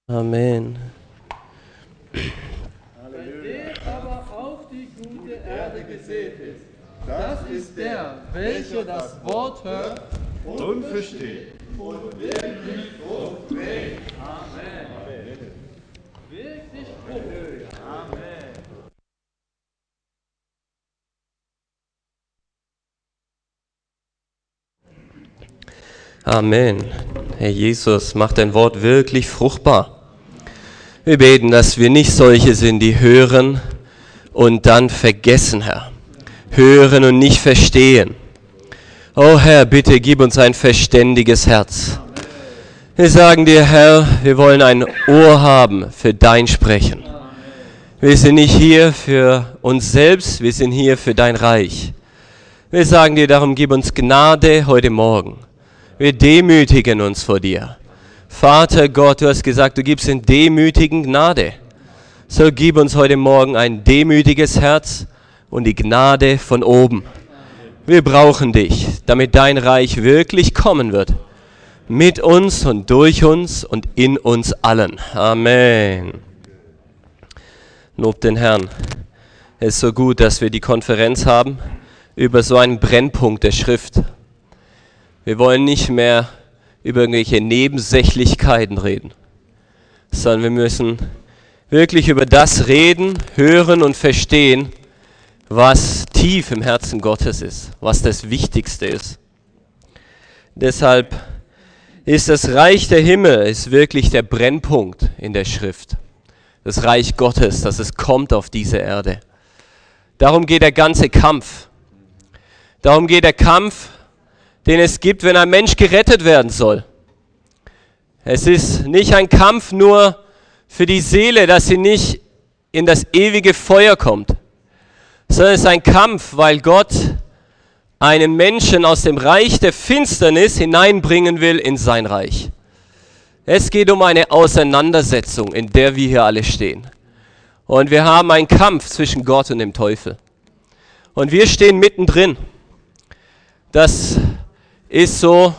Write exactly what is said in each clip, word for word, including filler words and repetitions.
Amen. Der aber auf die gute Erde gesät ist, das ist der, welcher das Wort hört und versteht. und wirklich Frucht bringt. Amen. Wirklich Frucht. Amen. Amen. Herr Jesus, mach dein Wort wirklich fruchtbar. Wir beten, dass wir nicht solche sind, die hören und dann vergessen, Herr. Hören und nicht verstehen. Oh Herr, bitte gib uns ein verständiges Herz. Wir sagen dir, Herr, wir wollen ein Ohr haben für dein Sprechen. Wir sind nicht hier für uns selbst, wir sind hier für dein Reich. Wir sagen dir darum, gib uns Gnade heute Morgen. Wir demütigen uns vor dir. Vater Gott, du hast gesagt, du gibst den Demütigen Gnade. So gib uns heute Morgen ein demütiges Herz und die Gnade von oben. Wir brauchen dich, damit dein Reich wirklich kommen wird. Mit uns und durch uns und in uns allen. Amen. Lob den Herrn. Es ist so gut, dass wir die Konferenz haben über so einen Brennpunkt der Schrift. Wir wollen nicht mehr über irgendwelche Nebensächlichkeiten reden, sondern wir müssen wirklich über das reden, hören und verstehen, was tief im Herzen Gottes ist, was das Wichtigste ist. Deshalb ist das Reich der Himmel ist wirklich der Brennpunkt in der Schrift. Das Reich Gottes, dass es kommt auf diese Erde. Darum geht der ganze Kampf. Darum geht der Kampf, den es gibt, wenn ein Mensch gerettet werden soll. Es ist nicht ein Kampf nur für die Seele, dass sie nicht in das ewige Feuer kommt, sondern es ist ein Kampf, weil Gott einen Menschen aus dem Reich der Finsternis hineinbringen will in sein Reich. Es geht um eine Auseinandersetzung, in der wir hier alle stehen. Und wir haben einen Kampf zwischen Gott und dem Teufel. Und wir stehen mittendrin. Das ist so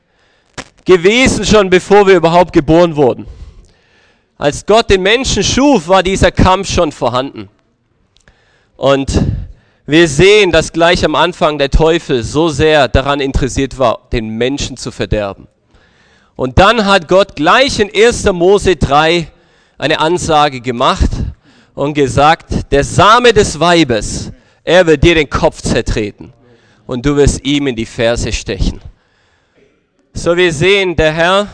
gewesen schon, bevor wir überhaupt geboren wurden. Als Gott den Menschen schuf, war dieser Kampf schon vorhanden. Und wir sehen, dass gleich am Anfang der Teufel so sehr daran interessiert war, den Menschen zu verderben. Und dann hat Gott gleich in erster Mose drei eine Ansage gemacht und gesagt, der Same des Weibes, er wird dir den Kopf zertreten und du wirst ihm in die Ferse stechen. So, wir sehen, der Herr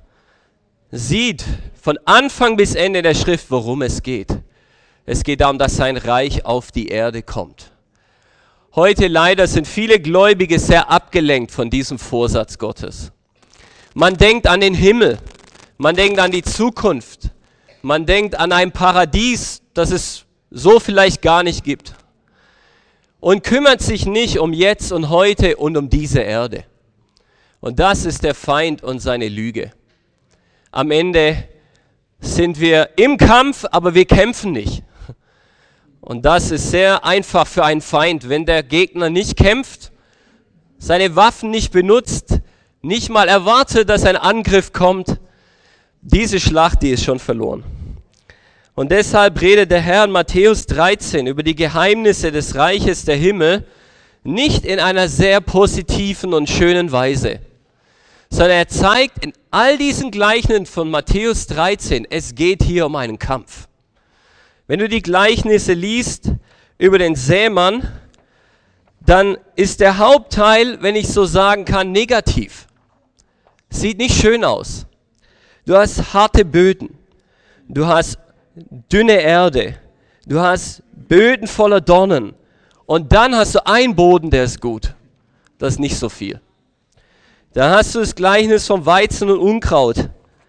sieht von Anfang bis Ende der Schrift, worum es geht. Es geht darum, dass sein Reich auf die Erde kommt. Heute leider sind viele Gläubige sehr abgelenkt von diesem Vorsatz Gottes. Man denkt an den Himmel, man denkt an die Zukunft, man denkt an ein Paradies, das es so vielleicht gar nicht gibt. Und kümmert sich nicht um jetzt und heute und um diese Erde. Und das ist der Feind und seine Lüge. Am Ende sind wir im Kampf, aber wir kämpfen nicht. Und das ist sehr einfach für einen Feind, wenn der Gegner nicht kämpft, seine Waffen nicht benutzt, nicht mal erwartet, dass ein Angriff kommt. Diese Schlacht, die ist schon verloren. Und deshalb redet der Herr in Matthäus dreizehn über die Geheimnisse des Reiches der Himmel nicht in einer sehr positiven und schönen Weise, sondern er zeigt in all diesen Gleichnissen von Matthäus dreizehn, es geht hier um einen Kampf. Wenn du die Gleichnisse liest über den Sämann, dann ist der Hauptteil, wenn ich so sagen kann, negativ. Sieht nicht schön aus. Du hast harte Böden, du hast dünne Erde, du hast Böden voller Dornen und dann hast du einen Boden, der ist gut. Das ist nicht so viel. Dann hast du das Gleichnis vom Weizen und Unkraut.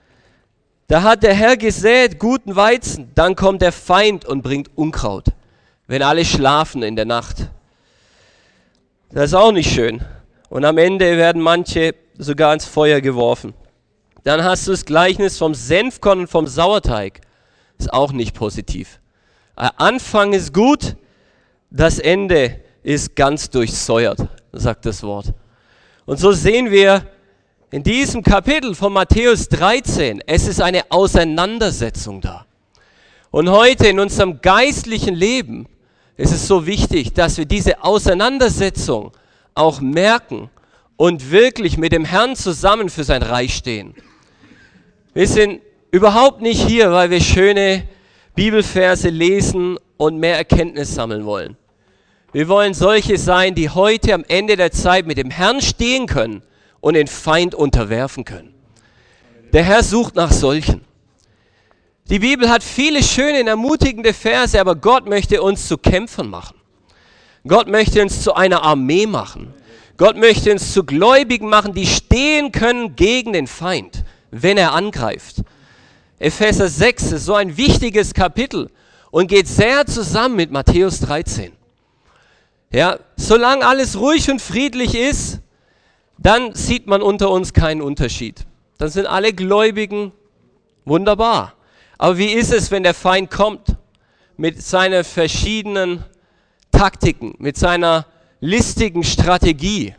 Da hat der Herr gesät guten Weizen, dann kommt der Feind und bringt Unkraut, wenn alle schlafen in der Nacht. Das ist auch nicht schön. Und am Ende werden manche sogar ins Feuer geworfen. Dann hast du das Gleichnis vom Senfkorn und vom Sauerteig. Ist auch nicht positiv. Der Anfang ist gut, das Ende ist ganz durchsäuert, sagt das Wort. Und so sehen wir In diesem Kapitel von Matthäus dreizehn, es ist eine Auseinandersetzung da. Und heute in unserem geistlichen Leben ist es so wichtig, dass wir diese Auseinandersetzung auch merken und wirklich mit dem Herrn zusammen für sein Reich stehen. Wir sind überhaupt nicht hier, weil wir schöne Bibelverse lesen und mehr Erkenntnis sammeln wollen. Wir wollen solche sein, die heute am Ende der Zeit mit dem Herrn stehen können und den Feind unterwerfen können. Der Herr sucht nach solchen. Die Bibel hat viele schöne und ermutigende Verse, aber Gott möchte uns zu Kämpfern machen. Gott möchte uns zu einer Armee machen. Gott möchte uns zu Gläubigen machen, die stehen können gegen den Feind, wenn er angreift. Epheser sechs ist so ein wichtiges Kapitel und geht sehr zusammen mit Matthäus dreizehn. Ja, solange alles ruhig und friedlich ist, dann sieht man unter uns keinen Unterschied. Dann sind alle Gläubigen wunderbar. Aber wie ist es, wenn der Feind kommt mit seinen verschiedenen Taktiken, mit seiner listigen Strategie?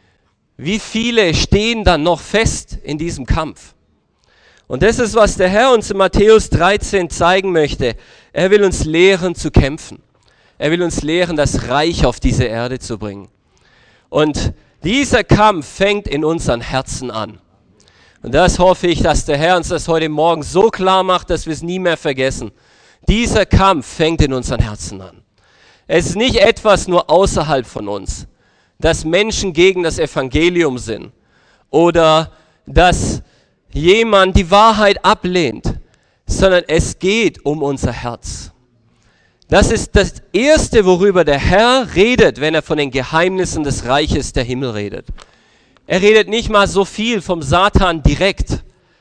Wie viele stehen dann noch fest in diesem Kampf? Und das ist, was der Herr uns in Matthäus dreizehn zeigen möchte. Er will uns lehren zu kämpfen. Er will uns lehren, das Reich auf diese Erde zu bringen. Und dieser Kampf fängt in unseren Herzen an. Und das hoffe ich, dass der Herr uns das heute Morgen so klar macht, dass wir es nie mehr vergessen. Dieser Kampf fängt in unseren Herzen an. Es ist nicht etwas nur außerhalb von uns, dass Menschen gegen das Evangelium sind oder dass jemand die Wahrheit ablehnt, sondern es geht um unser Herz. Das ist das Erste, worüber der Herr redet, wenn er von den Geheimnissen des Reiches der Himmel redet. Er redet nicht mal so viel vom Satan direkt.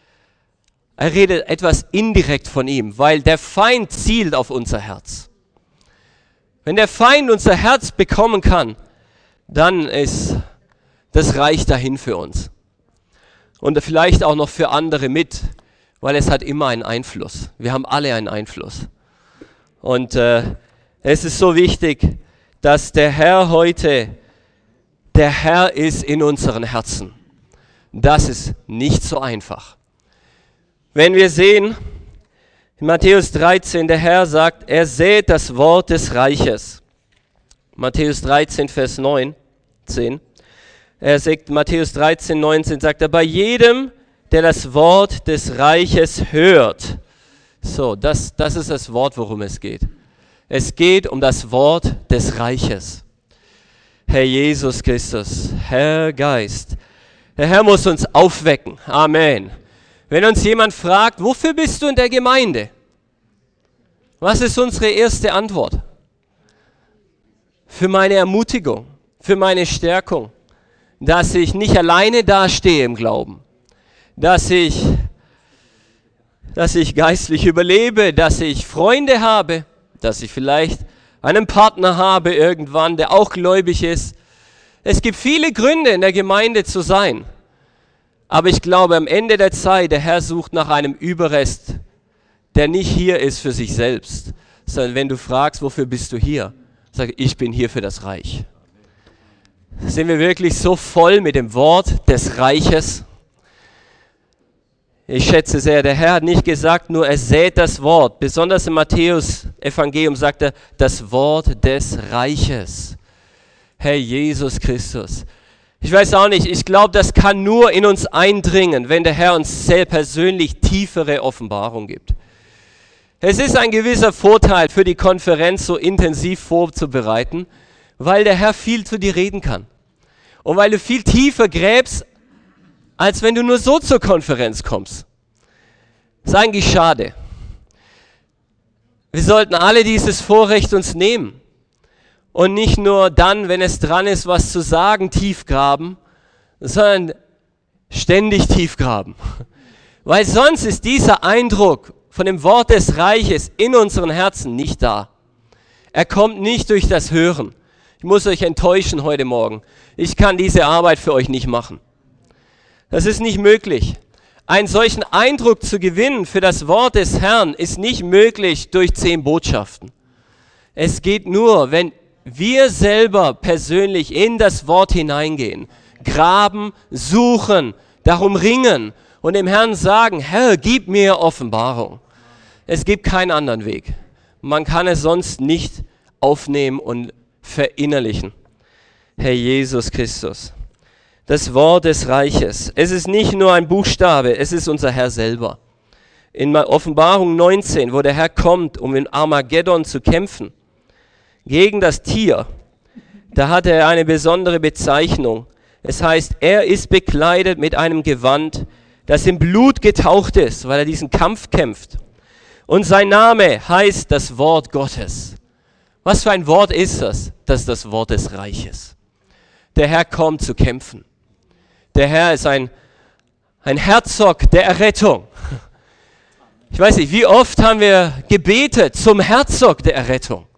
Er redet etwas indirekt von ihm, weil der Feind zielt auf unser Herz. Wenn der Feind unser Herz bekommen kann, dann ist das Reich dahin für uns. Und vielleicht auch noch für andere mit, weil es hat immer einen Einfluss. Wir haben alle einen Einfluss. Und äh, es ist so wichtig, dass der Herr heute der Herr ist in unseren Herzen. Das ist nicht so einfach. Wenn wir sehen, in Matthäus dreizehn, der Herr sagt, er sät das Wort des Reiches. Matthäus dreizehn, Vers neunzehn. Er sagt, Matthäus dreizehn, neunzehn sagt er, bei jedem, der das Wort des Reiches hört. So, das, das ist das Wort, worum es geht. Es geht um das Wort des Reiches. Herr Jesus Christus, Herr Geist, der Herr muss uns aufwecken. Amen. Wenn uns jemand fragt, wofür bist du in der Gemeinde? Was ist unsere erste Antwort? Für meine Ermutigung, für meine Stärkung, dass ich nicht alleine dastehe im Glauben, dass ich, dass ich geistlich überlebe, dass ich Freunde habe, dass ich vielleicht einen Partner habe irgendwann, der auch gläubig ist. Es gibt viele Gründe, in der Gemeinde zu sein. Aber ich glaube, am Ende der Zeit, der Herr sucht nach einem Überrest, der nicht hier ist für sich selbst, sondern wenn du fragst, wofür bist du hier? Sag, ich bin hier für das Reich. Sind wir wirklich so voll mit dem Wort des Reiches? Ich schätze sehr, der Herr hat nicht gesagt, nur er sät das Wort. Besonders im Matthäus-Evangelium sagt er, das Wort des Reiches. Herr Jesus Christus. Ich weiß auch nicht, ich glaube, das kann nur in uns eindringen, wenn der Herr uns sehr persönlich tiefere Offenbarung gibt. Es ist ein gewisser Vorteil für die Konferenz, so intensiv vorzubereiten, weil der Herr viel zu dir reden kann. Und weil du viel tiefer gräbst, als wenn du nur so zur Konferenz kommst. Das ist eigentlich schade. Wir sollten alle dieses Vorrecht uns nehmen und nicht nur dann, wenn es dran ist, was zu sagen, tief graben, sondern ständig tief graben. Weil sonst ist dieser Eindruck von dem Wort des Reiches in unseren Herzen nicht da. Er kommt nicht durch das Hören. Ich muss euch enttäuschen heute Morgen. Ich kann diese Arbeit für euch nicht machen. Das ist nicht möglich. Einen solchen Eindruck zu gewinnen für das Wort des Herrn ist nicht möglich durch zehn Botschaften. Es geht nur, wenn wir selber persönlich in das Wort hineingehen, graben, suchen, darum ringen und dem Herrn sagen, Herr, gib mir Offenbarung. Es gibt keinen anderen Weg. Man kann es sonst nicht aufnehmen und verinnerlichen. Herr Jesus Christus, das Wort des Reiches. Es ist nicht nur ein Buchstabe, es ist unser Herr selber. In Offenbarung neunzehn, wo der Herr kommt, um in Armageddon zu kämpfen, gegen das Tier, da hat er eine besondere Bezeichnung. Es heißt, er ist bekleidet mit einem Gewand, das in Blut getaucht ist, weil er diesen Kampf kämpft. Und sein Name heißt das Wort Gottes. Was für ein Wort ist das? Das ist das Wort des Reiches. Der Herr kommt zu kämpfen. Der Herr ist ein, ein Herzog der Errettung. Ich weiß nicht, wie oft haben wir gebetet zum Herzog der Errettung.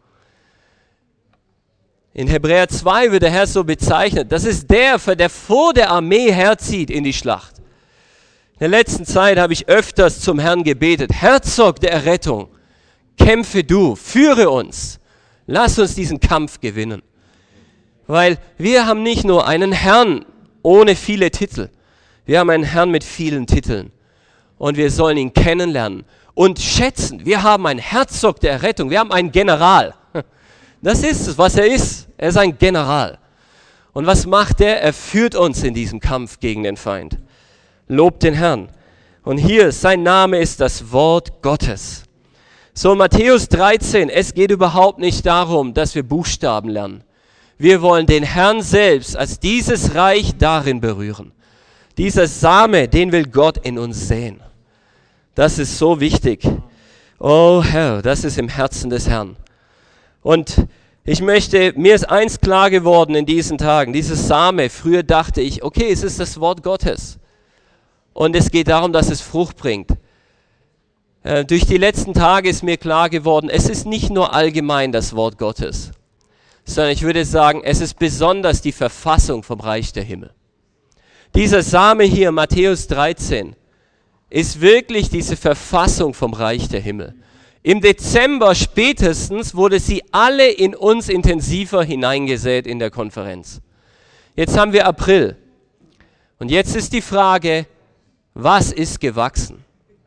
In Hebräer zwei wird der Herr so bezeichnet. Das ist der, der vor der Armee herzieht in die Schlacht. In der letzten Zeit habe ich öfters zum Herrn gebetet. Herzog der Errettung, kämpfe du, führe uns. Lass uns diesen Kampf gewinnen. Weil wir haben nicht nur einen Herrn ohne viele Titel. Wir haben einen Herrn mit vielen Titeln. Und wir sollen ihn kennenlernen und schätzen. Wir haben einen Herzog der Errettung. Wir haben einen General. Das ist es, was er ist. Er ist ein General. Und was macht er? Er führt uns in diesem Kampf gegen den Feind. Lobt den Herrn. Und hier, sein Name ist das Wort Gottes. So, Matthäus dreizehn, es geht überhaupt nicht darum, dass wir Buchstaben lernen. Wir wollen den Herrn selbst als dieses Reich darin berühren. Dieser Same, den will Gott in uns säen. Das ist so wichtig. Oh Herr, das ist im Herzen des Herrn. Und ich möchte, mir ist eins klar geworden in diesen Tagen, dieses Same, früher dachte ich, okay, es ist das Wort Gottes. Und es geht darum, dass es Frucht bringt. Äh, durch die letzten Tage ist mir klar geworden, es ist nicht nur allgemein das Wort Gottes, sondern ich würde sagen, es ist besonders die Verfassung vom Reich der Himmel. Dieser Same hier, Matthäus dreizehn, ist wirklich diese Verfassung vom Reich der Himmel. Im Dezember spätestens wurde sie alle in uns intensiver hineingesät in der Konferenz. Jetzt haben wir April. Und jetzt ist die Frage, was ist gewachsen?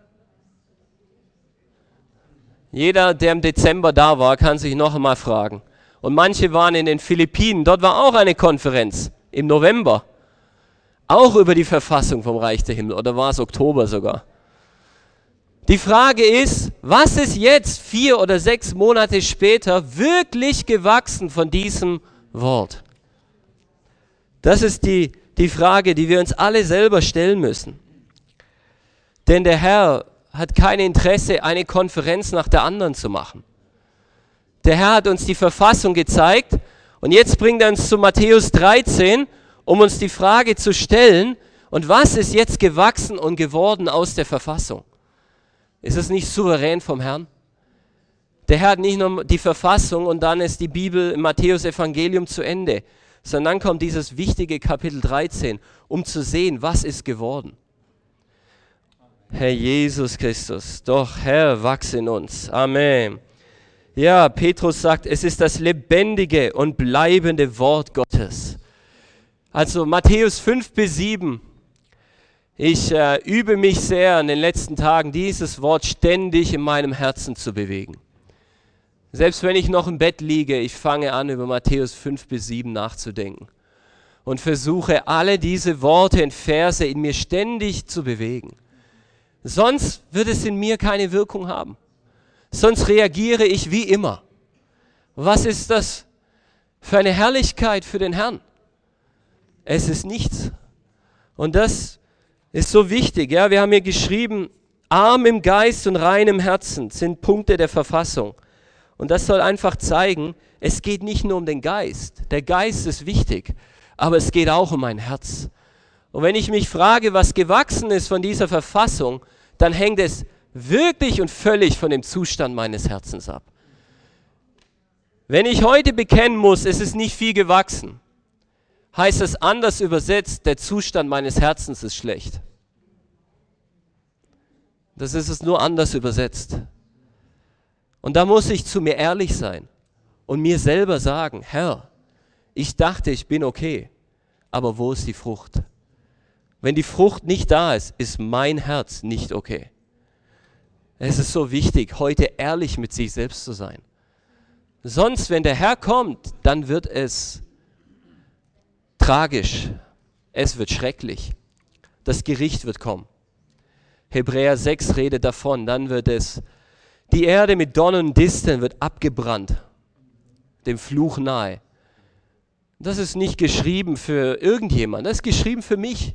Jeder, der im Dezember da war, kann sich noch einmal fragen. Und manche waren in den Philippinen, dort war auch eine Konferenz im November. Auch über die Verfassung vom Reich der Himmel, oder war es Oktober sogar? Die Frage ist, was ist jetzt vier oder sechs Monate später wirklich gewachsen von diesem Wort? Das ist die, die Frage, die wir uns alle selber stellen müssen. Denn der Herr hat kein Interesse, eine Konferenz nach der anderen zu machen. Der Herr hat uns die Verfassung gezeigt und jetzt bringt er uns zu Matthäus dreizehn, um uns die Frage zu stellen, und was ist jetzt gewachsen und geworden aus der Verfassung? Ist es nicht souverän vom Herrn? Der Herr hat nicht nur die Verfassung und dann ist die Bibel im Matthäus-Evangelium zu Ende, sondern dann kommt dieses wichtige Kapitel dreizehn, um zu sehen, was ist geworden. Herr Jesus Christus, doch Herr, wachse in uns. Amen. Ja, Petrus sagt, es ist das lebendige und bleibende Wort Gottes. Also Matthäus fünf bis sieben. Ich äh, übe mich sehr in den letzten Tagen, dieses Wort ständig in meinem Herzen zu bewegen. Selbst wenn ich noch im Bett liege, ich fange an, über Matthäus fünf bis sieben nachzudenken und versuche, alle diese Worte und Verse in mir ständig zu bewegen. Sonst wird es in mir keine Wirkung haben. Sonst reagiere ich wie immer. Was ist das für eine Herrlichkeit für den Herrn? Es ist nichts. Und das ist so wichtig. Ja, wir haben hier geschrieben, arm im Geist und rein im Herzen sind Punkte der Verfassung. Und das soll einfach zeigen, es geht nicht nur um den Geist. Der Geist ist wichtig, aber es geht auch um mein Herz. Und wenn ich mich frage, was gewachsen ist von dieser Verfassung, dann hängt es wirklich und völlig von dem Zustand meines Herzens ab. Wenn ich heute bekennen muss, es ist nicht viel gewachsen, heißt es anders übersetzt, der Zustand meines Herzens ist schlecht. Das ist es nur anders übersetzt. Und da muss ich zu mir ehrlich sein und mir selber sagen, Herr, ich dachte, ich bin okay, aber wo ist die Frucht? Wenn die Frucht nicht da ist, ist mein Herz nicht okay. Es ist so wichtig, heute ehrlich mit sich selbst zu sein. Sonst, wenn der Herr kommt, dann wird es tragisch. Es wird schrecklich. Das Gericht wird kommen. Hebräer sechs redet davon. Dann wird es, die Erde mit Dornen und Disteln wird abgebrannt. Dem Fluch nahe. Das ist nicht geschrieben für irgendjemand. Das ist geschrieben für mich.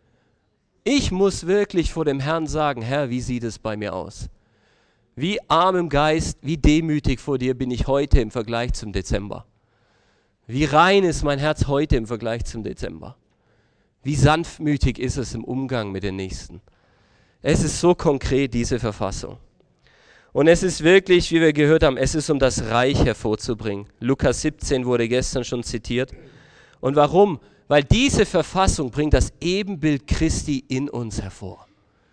Ich muss wirklich vor dem Herrn sagen, Herr, wie sieht es bei mir aus? Wie arm im Geist, wie demütig vor dir bin ich heute im Vergleich zum Dezember? Wie rein ist mein Herz heute im Vergleich zum Dezember? Wie sanftmütig ist es im Umgang mit den Nächsten? Es ist so konkret, diese Verfassung. Und es ist wirklich, wie wir gehört haben, es ist, um das Reich hervorzubringen. Lukas siebzehn wurde gestern schon zitiert. Und warum? Weil diese Verfassung bringt das Ebenbild Christi in uns hervor.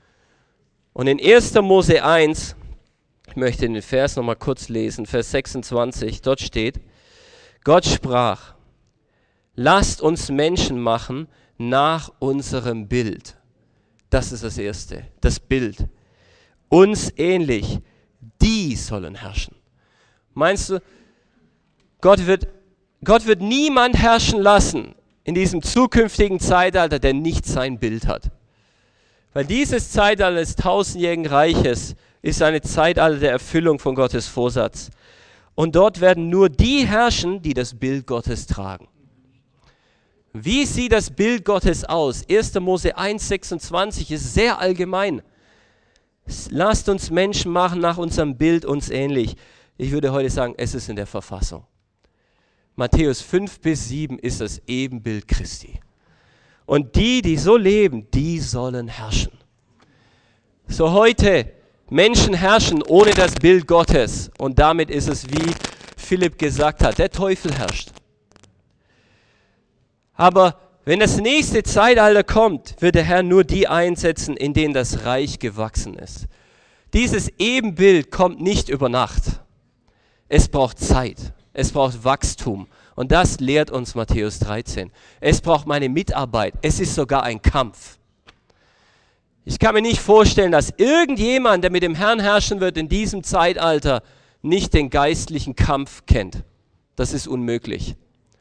Und in erster Mose eins, ich möchte den Vers nochmal kurz lesen, Vers sechsundzwanzig, dort steht, Gott sprach, lasst uns Menschen machen nach unserem Bild. Das ist das Erste, das Bild. Uns ähnlich, die sollen herrschen. Meinst du, Gott wird, Gott wird niemand herrschen lassen in diesem zukünftigen Zeitalter, der nicht sein Bild hat? Weil dieses Zeitalter des tausendjährigen Reiches ist eine Zeitalter der Erfüllung von Gottes Vorsatz. Und dort werden nur die herrschen, die das Bild Gottes tragen. Wie sieht das Bild Gottes aus? erster Mose eins sechsundzwanzig ist sehr allgemein. Lasst uns Menschen machen nach unserem Bild uns ähnlich. Ich würde heute sagen, es ist in der Verfassung. Matthäus fünf bis sieben ist das Ebenbild Christi. Und die, die so leben, die sollen herrschen. So heute, Menschen herrschen ohne das Bild Gottes. Und damit ist es, wie Philipp gesagt hat, der Teufel herrscht. Aber wenn das nächste Zeitalter kommt, wird der Herr nur die einsetzen, in denen das Reich gewachsen ist. Dieses Ebenbild kommt nicht über Nacht. Es braucht Zeit. Es braucht Wachstum. Und das lehrt uns Matthäus dreizehn. Es braucht meine Mitarbeit. Es ist sogar ein Kampf. Ich kann mir nicht vorstellen, dass irgendjemand, der mit dem Herrn herrschen wird in diesem Zeitalter, nicht den geistlichen Kampf kennt. Das ist unmöglich.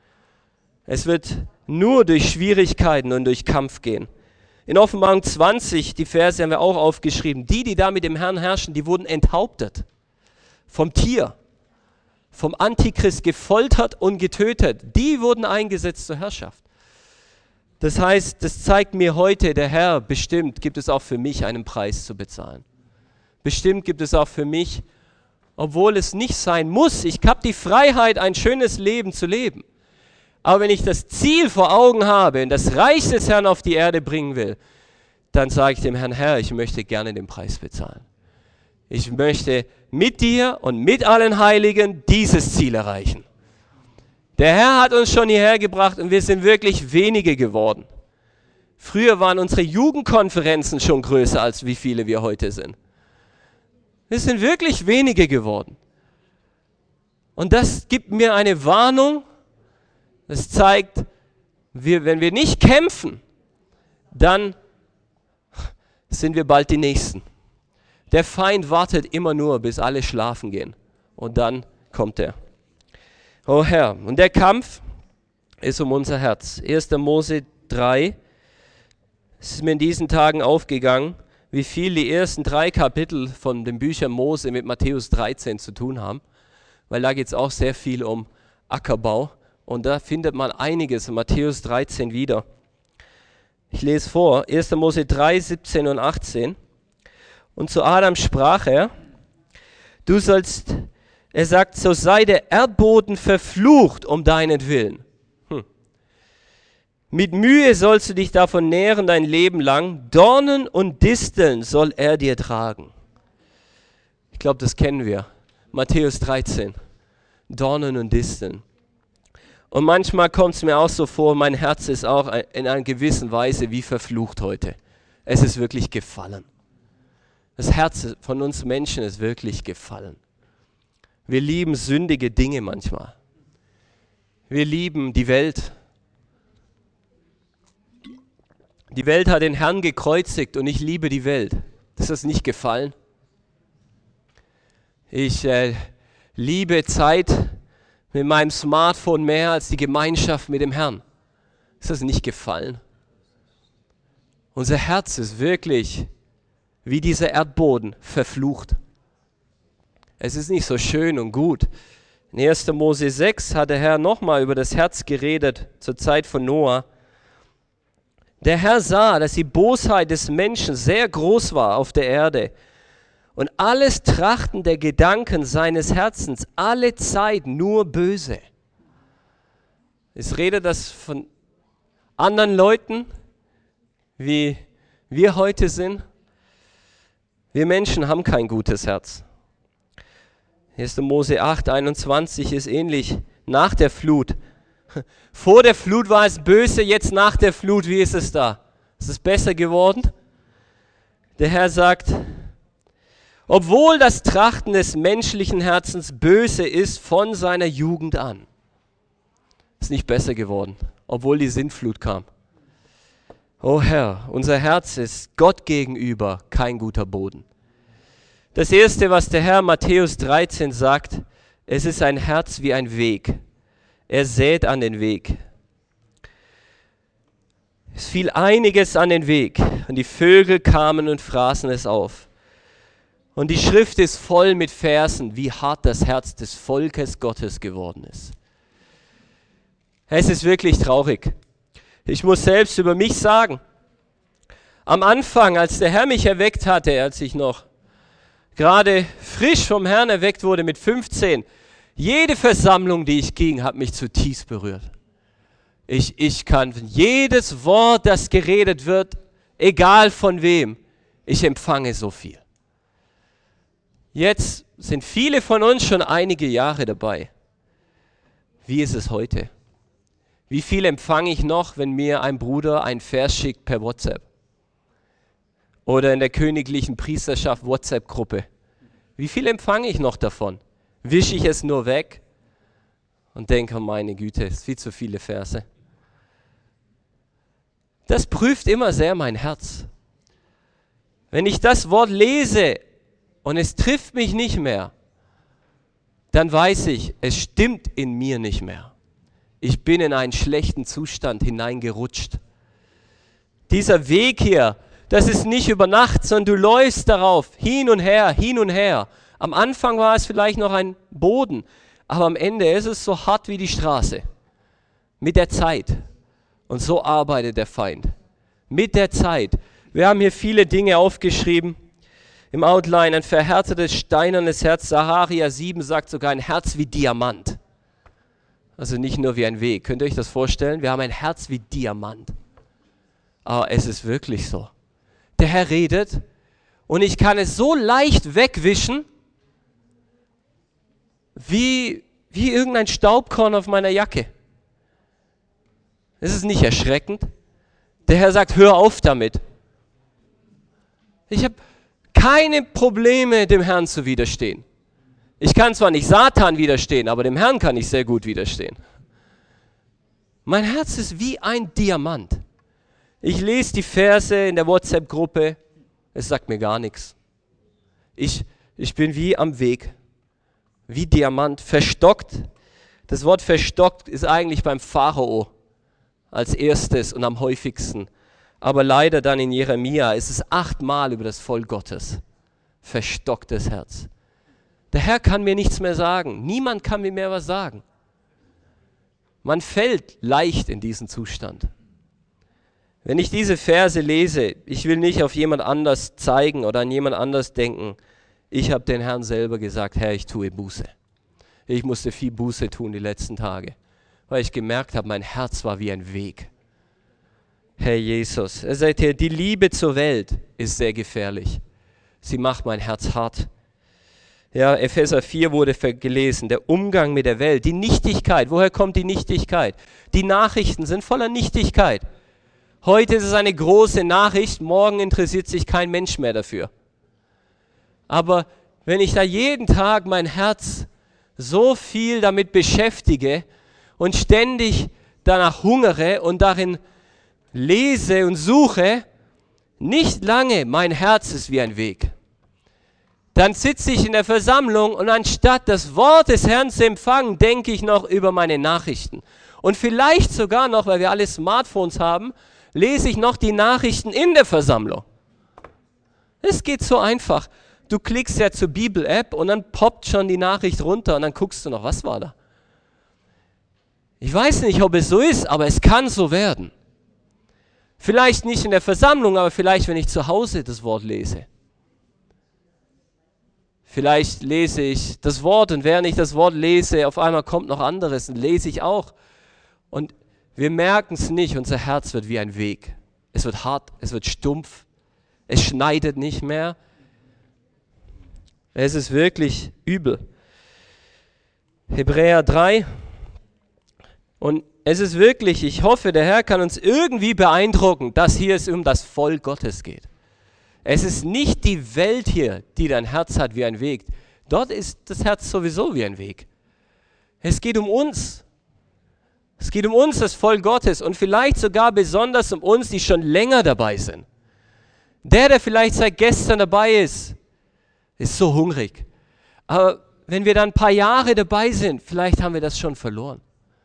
Es wird nur durch Schwierigkeiten und durch Kampf gehen. In Offenbarung zwanzig, die Verse haben wir auch aufgeschrieben, die, die da mit dem Herrn herrschen, die wurden enthauptet. Vom Tier, vom Antichrist gefoltert und getötet. Die wurden eingesetzt zur Herrschaft. Das heißt, das zeigt mir heute, der Herr, bestimmt gibt es auch für mich einen Preis zu bezahlen. Bestimmt gibt es auch für mich, obwohl es nicht sein muss, ich habe die Freiheit, ein schönes Leben zu leben. Aber wenn ich das Ziel vor Augen habe und das Reich des Herrn auf die Erde bringen will, dann sage ich dem Herrn, Herr, ich möchte gerne den Preis bezahlen. Ich möchte mit dir und mit allen Heiligen dieses Ziel erreichen. Der Herr hat uns schon hierher gebracht und wir sind wirklich wenige geworden. Früher waren unsere Jugendkonferenzen schon größer, als wie viele wir heute sind. Wir sind wirklich wenige geworden. Und das gibt mir eine Warnung. Das zeigt, wir, wenn wir nicht kämpfen, dann sind wir bald die Nächsten. Der Feind wartet immer nur, bis alle schlafen gehen. Und dann kommt er. Oh Herr, und der Kampf ist um unser Herz. erster Mose drei, es ist mir in diesen Tagen aufgegangen, wie viel die ersten drei Kapitel von den Büchern Mose mit Matthäus dreizehn zu tun haben. Weil da geht es auch sehr viel um Ackerbau. Und da findet man einiges in Matthäus dreizehn wieder. Ich lese vor, erster Mose drei, siebzehn und achtzehn. Und zu Adam sprach er, du sollst, er sagt, so sei der Erdboden verflucht um deinetwillen. Hm. Mit Mühe sollst du dich davon nähren dein Leben lang, Dornen und Disteln soll er dir tragen. Ich glaube, das kennen wir. Matthäus dreizehn, Dornen und Disteln. Und manchmal kommt es mir auch so vor, mein Herz ist auch in einer gewissen Weise wie verflucht heute. Es ist wirklich gefallen. Das Herz von uns Menschen ist wirklich gefallen. Wir lieben sündige Dinge manchmal. Wir lieben die Welt. Die Welt hat den Herrn gekreuzigt und ich liebe die Welt. Ist das nicht gefallen? Ich äh, liebe Zeit mit meinem Smartphone mehr als die Gemeinschaft mit dem Herrn. Ist das nicht gefallen? Unser Herz ist wirklich wie dieser Erdboden verflucht. Es ist nicht so schön und gut. In erster Mose sechs hat der Herr nochmal über das Herz geredet, zur Zeit von Noah. Der Herr sah, dass die Bosheit des Menschen sehr groß war auf der Erde und alles Trachten der Gedanken seines Herzens alle Zeit nur böse. Es redet das von anderen Leuten, wie wir heute sind. Wir Menschen haben kein gutes Herz. erster Mose acht, einundzwanzig ist ähnlich. Nach der Flut. Vor der Flut war es böse, jetzt nach der Flut, wie ist es da? Ist es besser geworden? Der Herr sagt, obwohl das Trachten des menschlichen Herzens böse ist von seiner Jugend an. Ist nicht besser geworden, obwohl die Sintflut kam. O Herr, unser Herz ist Gott gegenüber kein guter Boden. Das erste, was der Herr Matthäus dreizehn sagt, es ist ein Herz wie ein Weg. Er sät an den Weg. Es fiel einiges an den Weg und die Vögel kamen und fraßen es auf. Und die Schrift ist voll mit Versen, wie hart das Herz des Volkes Gottes geworden ist. Es ist wirklich traurig. Ich muss selbst über mich sagen, am Anfang, als der Herr mich erweckt hatte, als ich noch gerade frisch vom Herrn erweckt wurde mit fünfzehn, jede Versammlung, die ich ging, hat mich zutiefst berührt. Ich, ich kann jedes Wort, das geredet wird, egal von wem, ich empfange so viel. Jetzt sind viele von uns schon einige Jahre dabei. Wie ist es heute? Wie viel empfange ich noch, wenn mir ein Bruder ein Vers schickt per WhatsApp? Oder in der königlichen Priesterschaft WhatsApp-Gruppe. Wie viel empfange ich noch davon? Wische ich es nur weg und denke, meine Güte, es sind viel zu viele Verse. Das prüft immer sehr mein Herz. Wenn ich das Wort lese und es trifft mich nicht mehr, dann weiß ich, es stimmt in mir nicht mehr. Ich bin in einen schlechten Zustand hineingerutscht. Dieser Weg hier, das ist nicht über Nacht, sondern du läufst darauf, hin und her, hin und her. Am Anfang war es vielleicht noch ein Boden, aber am Ende ist es so hart wie die Straße. Mit der Zeit. Und so arbeitet der Feind. Mit der Zeit. Wir haben hier viele Dinge aufgeschrieben. Im Outline ein verhärtetes, steinernes Herz. Sacharja sieben sagt sogar ein Herz wie Diamant. Also nicht nur wie ein Weg. Könnt ihr euch das vorstellen? Wir haben ein Herz wie Diamant. Aber es ist wirklich so. Der Herr redet und ich kann es so leicht wegwischen, wie, wie irgendein Staubkorn auf meiner Jacke. Ist es nicht erschreckend? Der Herr sagt, hör auf damit. Ich habe keine Probleme, dem Herrn zu widerstehen. Ich kann zwar nicht Satan widerstehen, aber dem Herrn kann ich sehr gut widerstehen. Mein Herz ist wie ein Diamant. Ich lese die Verse in der WhatsApp-Gruppe, es sagt mir gar nichts. Ich, ich bin wie am Weg, wie Diamant, verstockt. Das Wort verstockt ist eigentlich beim Pharao als erstes und am häufigsten. Aber leider dann in Jeremia ist es achtmal über das Volk Gottes. Verstocktes Herz. Der Herr kann mir nichts mehr sagen. Niemand kann mir mehr was sagen. Man fällt leicht in diesen Zustand. Wenn ich diese Verse lese, ich will nicht auf jemand anders zeigen oder an jemand anders denken. Ich habe den Herrn selber gesagt, Herr, ich tue Buße. Ich musste viel Buße tun die letzten Tage, weil ich gemerkt habe, mein Herz war wie ein Weg. Herr Jesus, er sagt hier, die Liebe zur Welt ist sehr gefährlich. Sie macht mein Herz hart. Ja, Epheser vier wurde gelesen, der Umgang mit der Welt, die Nichtigkeit. Woher kommt die Nichtigkeit? Die Nachrichten sind voller Nichtigkeit. Heute ist es eine große Nachricht, morgen interessiert sich kein Mensch mehr dafür. Aber wenn ich da jeden Tag mein Herz so viel damit beschäftige und ständig danach hungere und darin lese und suche, nicht lange, mein Herz ist wie ein Weg. Dann sitze ich in der Versammlung und anstatt das Wort des Herrn zu empfangen, denke ich noch über meine Nachrichten. Und vielleicht sogar noch, weil wir alle Smartphones haben, lese ich noch die Nachrichten in der Versammlung. Es geht so einfach. Du klickst ja zur Bibel-App und dann poppt schon die Nachricht runter und dann guckst du noch, was war da? Ich weiß nicht, ob es so ist, aber es kann so werden. Vielleicht nicht in der Versammlung, aber vielleicht, wenn ich zu Hause das Wort lese. Vielleicht lese ich das Wort und während ich das Wort lese, auf einmal kommt noch anderes und lese ich auch. Und wir merken es nicht, unser Herz wird wie ein Weg. Es wird hart, es wird stumpf, es schneidet nicht mehr. Es ist wirklich übel. Hebräer drei. Und es ist wirklich, ich hoffe, der Herr kann uns irgendwie beeindrucken, dass hier es um das Volk Gottes geht. Es ist nicht die Welt hier, die dein Herz hat wie ein Weg. Dort ist das Herz sowieso wie ein Weg. Es geht um uns. Es geht um uns, das Volk Gottes, und vielleicht sogar besonders um uns, die schon länger dabei sind. Der, der vielleicht seit gestern dabei ist, ist so hungrig. Aber wenn wir dann ein paar Jahre dabei sind, vielleicht haben wir das schon verloren.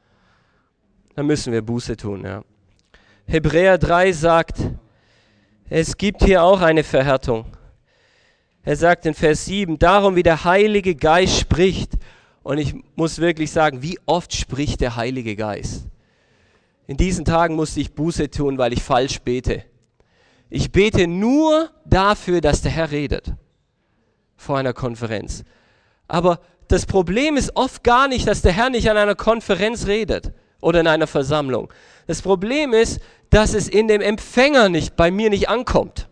Dann müssen wir Buße tun. Ja. Hebräer drei sagt, es gibt hier auch eine Verhärtung. Er sagt in Vers sieben, darum wie der Heilige Geist spricht. Und ich muss wirklich sagen, wie oft spricht der Heilige Geist? In diesen Tagen musste ich Buße tun, weil ich falsch bete. Ich bete nur dafür, dass der Herr redet vor einer Konferenz. Aber das Problem ist oft gar nicht, dass der Herr nicht an einer Konferenz redet oder in einer Versammlung. Das Problem ist, dass es in dem Empfänger nicht, bei mir nicht ankommt.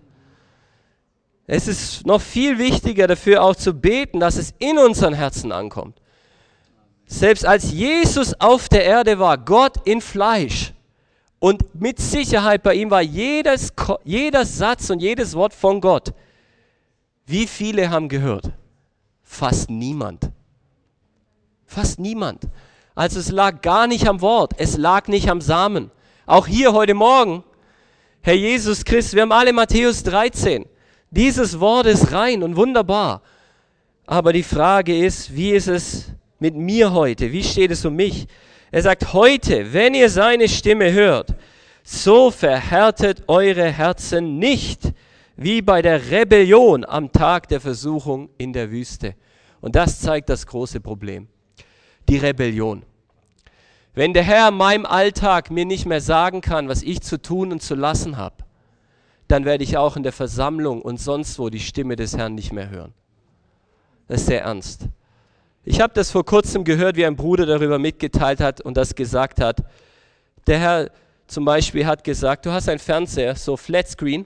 Es ist noch viel wichtiger dafür auch zu beten, dass es in unseren Herzen ankommt. Selbst als Jesus auf der Erde war, Gott in Fleisch, und mit Sicherheit bei ihm war jedes, jeder Satz und jedes Wort von Gott. Wie viele haben gehört? Fast niemand. Fast niemand. Also es lag gar nicht am Wort, es lag nicht am Samen. Auch hier heute Morgen, Herr Jesus Christus, wir haben alle Matthäus dreizehn. Dieses Wort ist rein und wunderbar. Aber die Frage ist, wie ist es mit mir heute? Wie steht es um mich? Er sagt, heute, wenn ihr seine Stimme hört, so verhärtet eure Herzen nicht, wie bei der Rebellion am Tag der Versuchung in der Wüste. Und das zeigt das große Problem. Die Rebellion. Wenn der Herr in meinem Alltag mir nicht mehr sagen kann, was ich zu tun und zu lassen habe, dann werde ich auch in der Versammlung und sonst wo die Stimme des Herrn nicht mehr hören. Das ist sehr ernst. Ich habe das vor kurzem gehört, wie ein Bruder darüber mitgeteilt hat und das gesagt hat. Der Herr zum Beispiel hat gesagt, du hast einen Fernseher, so Flatscreen,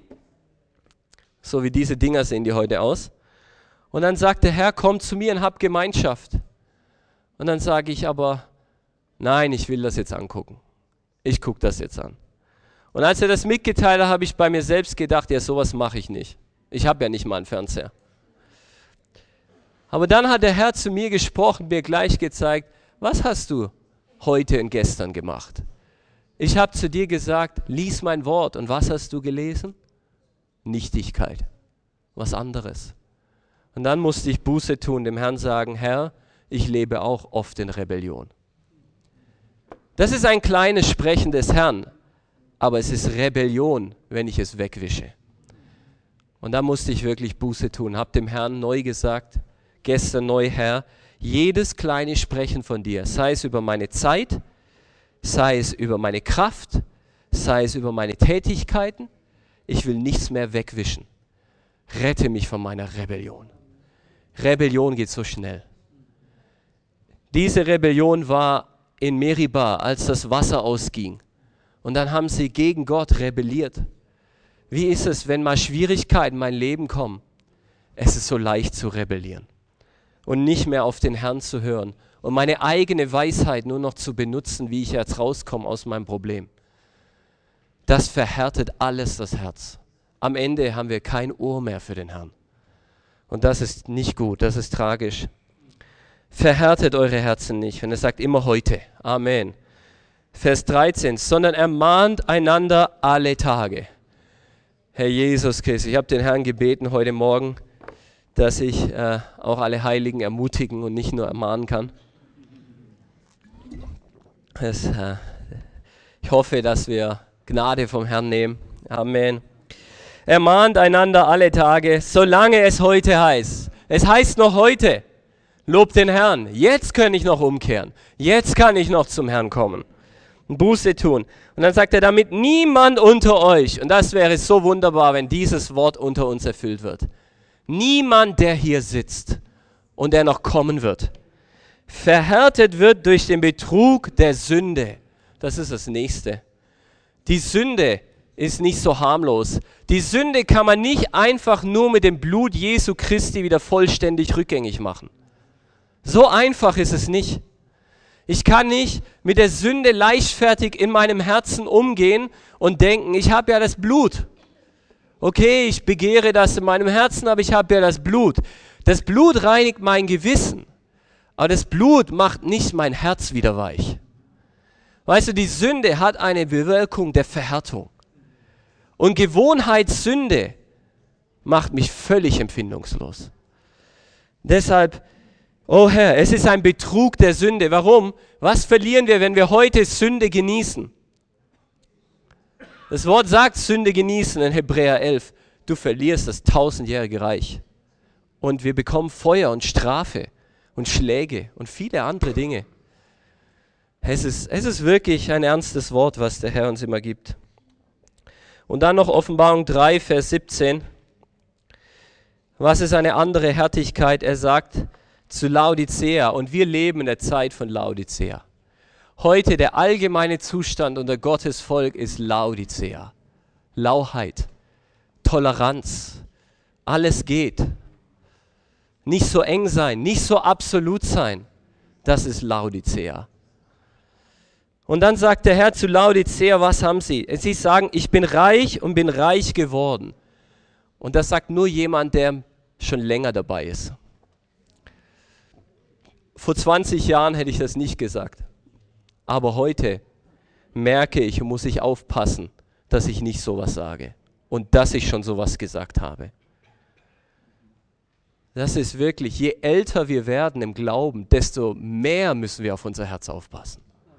so wie diese Dinger sehen die heute aus. Und dann sagt der Herr, komm zu mir und hab Gemeinschaft. Und dann sage ich aber, nein, ich will das jetzt angucken. Ich gucke das jetzt an. Und als er das mitgeteilt hat, habe ich bei mir selbst gedacht, ja, sowas mache ich nicht. Ich habe ja nicht mal einen Fernseher. Aber dann hat der Herr zu mir gesprochen, mir gleich gezeigt, was hast du heute und gestern gemacht? Ich habe zu dir gesagt, lies mein Wort. Und was hast du gelesen? Nichtigkeit. Was anderes. Und dann musste ich Buße tun, dem Herrn sagen, Herr, ich lebe auch oft in Rebellion. Das ist ein kleines Sprechen des Herrn, aber es ist Rebellion, wenn ich es wegwische. Und da musste ich wirklich Buße tun, habe dem Herrn neu gesagt, gestern neu, Herr, jedes kleine Sprechen von dir, sei es über meine Zeit, sei es über meine Kraft, sei es über meine Tätigkeiten, ich will nichts mehr wegwischen. Rette mich von meiner Rebellion. Rebellion geht so schnell. Diese Rebellion war in Meribah, als das Wasser ausging. Und dann haben sie gegen Gott rebelliert. Wie ist es, wenn mal Schwierigkeiten in mein Leben kommen? Es ist so leicht zu rebellieren und nicht mehr auf den Herrn zu hören und meine eigene Weisheit nur noch zu benutzen, wie ich jetzt rauskomme aus meinem Problem. Das verhärtet alles das Herz. Am Ende haben wir kein Ohr mehr für den Herrn. Und das ist nicht gut, das ist tragisch. Verhärtet eure Herzen nicht. Und er sagt immer heute. Amen. Vers dreizehn, sondern ermahnt einander alle Tage. Herr Jesus Christus, ich habe den Herrn gebeten heute Morgen, dass ich äh, auch alle Heiligen ermutigen und nicht nur ermahnen kann. Das, äh, ich hoffe, dass wir Gnade vom Herrn nehmen. Amen. Ermahnt einander alle Tage, solange es heute heißt. Es heißt noch heute. Lobt den Herrn. Jetzt kann ich noch umkehren. Jetzt kann ich noch zum Herrn kommen. Und Buße tun. Und dann sagt er, damit niemand unter euch, und das wäre so wunderbar, wenn dieses Wort unter uns erfüllt wird. Niemand, der hier sitzt und der noch kommen wird, verhärtet wird durch den Betrug der Sünde. Das ist das Nächste. Die Sünde ist nicht so harmlos. Die Sünde kann man nicht einfach nur mit dem Blut Jesu Christi wieder vollständig rückgängig machen. So einfach ist es nicht. Ich kann nicht mit der Sünde leichtfertig in meinem Herzen umgehen und denken, ich habe ja das Blut. Okay, ich begehre das in meinem Herzen, aber ich habe ja das Blut. Das Blut reinigt mein Gewissen, aber das Blut macht nicht mein Herz wieder weich. Weißt du, die Sünde hat eine Bewirkung der Verhärtung. Und Gewohnheitssünde macht mich völlig empfindungslos. Deshalb, oh Herr, es ist ein Betrug der Sünde. Warum? Was verlieren wir, wenn wir heute Sünde genießen? Das Wort sagt Sünde genießen in Hebräer elf. Du verlierst das tausendjährige Reich. Und wir bekommen Feuer und Strafe und Schläge und viele andere Dinge. Es ist, es ist wirklich ein ernstes Wort, was der Herr uns immer gibt. Und dann noch Offenbarung drei, Vers siebzehn. Was ist eine andere Härtigkeit? Er sagt zu Laodicea, und wir leben in der Zeit von Laodicea. Heute der allgemeine Zustand unter Gottes Volk ist Laodicea. Lauheit, Toleranz, alles geht. Nicht so eng sein, nicht so absolut sein. Das ist Laodicea. Und dann sagt der Herr zu Laodicea, was haben sie? Sie sagen, ich bin reich und bin reich geworden. Und das sagt nur jemand, der schon länger dabei ist. Vor zwanzig Jahren hätte ich das nicht gesagt. Aber heute merke ich und muss ich aufpassen, dass ich nicht sowas sage. Und dass ich schon sowas gesagt habe. Das ist wirklich, je älter wir werden im Glauben, desto mehr müssen wir auf unser Herz aufpassen.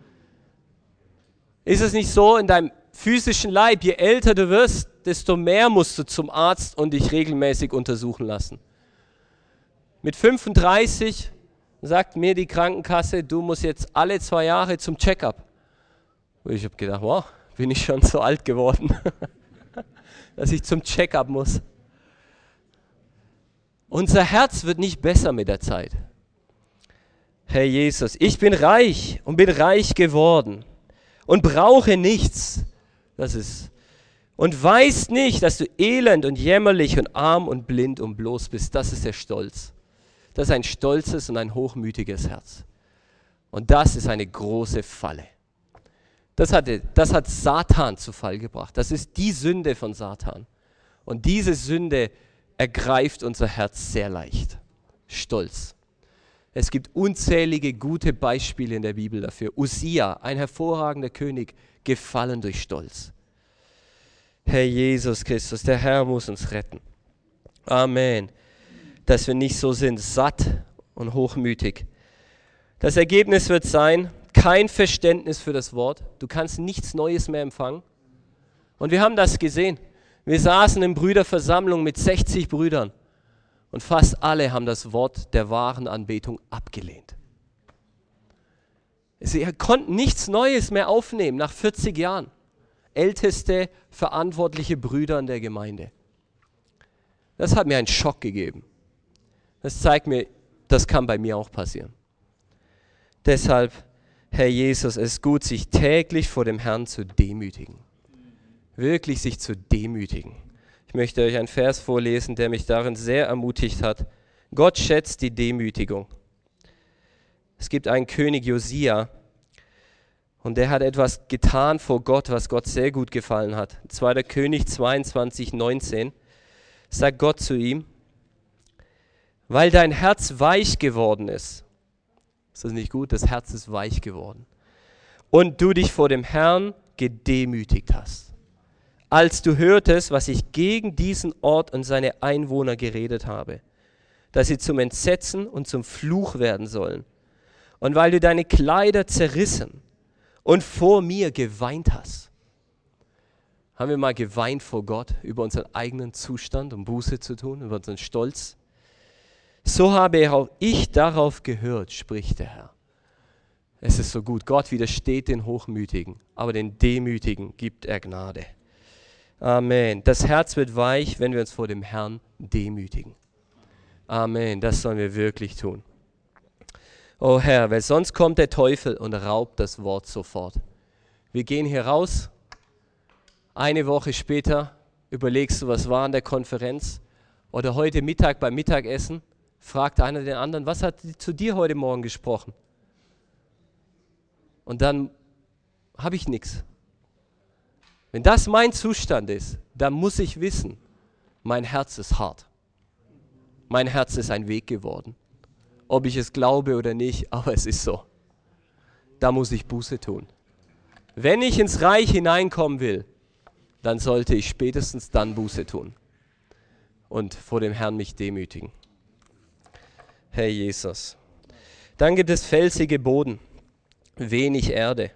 Ist es nicht so in deinem physischen Leib, je älter du wirst, desto mehr musst du zum Arzt und dich regelmäßig untersuchen lassen. Mit fünfunddreißig sagt mir die Krankenkasse, du musst jetzt alle zwei Jahre zum Check-up. Und ich habe gedacht, wow, bin ich schon so alt geworden, dass ich zum Check-up muss. Unser Herz wird nicht besser mit der Zeit. Herr Jesus, ich bin reich und bin reich geworden. Und brauche nichts, das ist, und weiß nicht, dass du elend und jämmerlich und arm und blind und bloß bist. Das ist der Stolz. Das ist ein stolzes und ein hochmütiges Herz. Und das ist eine große Falle. Das, hatte, das hat Satan zu Fall gebracht. Das ist die Sünde von Satan. Und diese Sünde ergreift unser Herz sehr leicht. Stolz. Es gibt unzählige gute Beispiele in der Bibel dafür. Usia, ein hervorragender König, gefallen durch Stolz. Herr Jesus Christus, der Herr muss uns retten. Amen. Dass wir nicht so sind, satt und hochmütig. Das Ergebnis wird sein, kein Verständnis für das Wort. Du kannst nichts Neues mehr empfangen. Und wir haben das gesehen. Wir saßen in Brüderversammlung mit sechzig Brüdern. Und fast alle haben das Wort der wahren Anbetung abgelehnt. Sie konnten nichts Neues mehr aufnehmen nach vierzig Jahren. Älteste, verantwortliche Brüder in der Gemeinde. Das hat mir einen Schock gegeben. Das zeigt mir, das kann bei mir auch passieren. Deshalb, Herr Jesus, es ist gut, sich täglich vor dem Herrn zu demütigen. Wirklich sich zu demütigen. Ich möchte euch einen Vers vorlesen, der mich darin sehr ermutigt hat. Gott schätzt die Demütigung. Es gibt einen König Josia und der hat etwas getan vor Gott, was Gott sehr gut gefallen hat. zweiter König zweiundzwanzig, neunzehn sagt Gott zu ihm, weil dein Herz weich geworden ist. Ist das nicht gut? Das Herz ist weich geworden. und du dich vor dem Herrn gedemütigt hast, als du hörtest, was ich gegen diesen Ort und seine Einwohner geredet habe, dass sie zum Entsetzen und zum Fluch werden sollen. Und weil du deine Kleider zerrissen und vor mir geweint hast. Haben wir mal geweint vor Gott über unseren eigenen Zustand, um Buße zu tun, über unseren Stolz? So habe auch ich darauf gehört, spricht der Herr. Es ist so gut, Gott widersteht den Hochmütigen, aber den Demütigen gibt er Gnade. Amen. Das Herz wird weich, wenn wir uns vor dem Herrn demütigen. Amen, das sollen wir wirklich tun. Oh Herr, weil sonst kommt der Teufel und raubt das Wort sofort. Wir gehen hier raus, eine Woche später überlegst du, was war an der Konferenz? Oder heute Mittag beim Mittagessen fragt einer den anderen, was hat zu dir heute Morgen gesprochen? Und dann habe ich nichts. Wenn das mein Zustand ist, dann muss ich wissen, mein Herz ist hart. Mein Herz ist ein Weg geworden. Ob ich es glaube oder nicht, aber es ist so. Da muss ich Buße tun. Wenn ich ins Reich hineinkommen will, dann sollte ich spätestens dann Buße tun und vor dem Herrn mich demütigen. Herr Jesus. Dann gibt es felsige Boden, wenig Erde.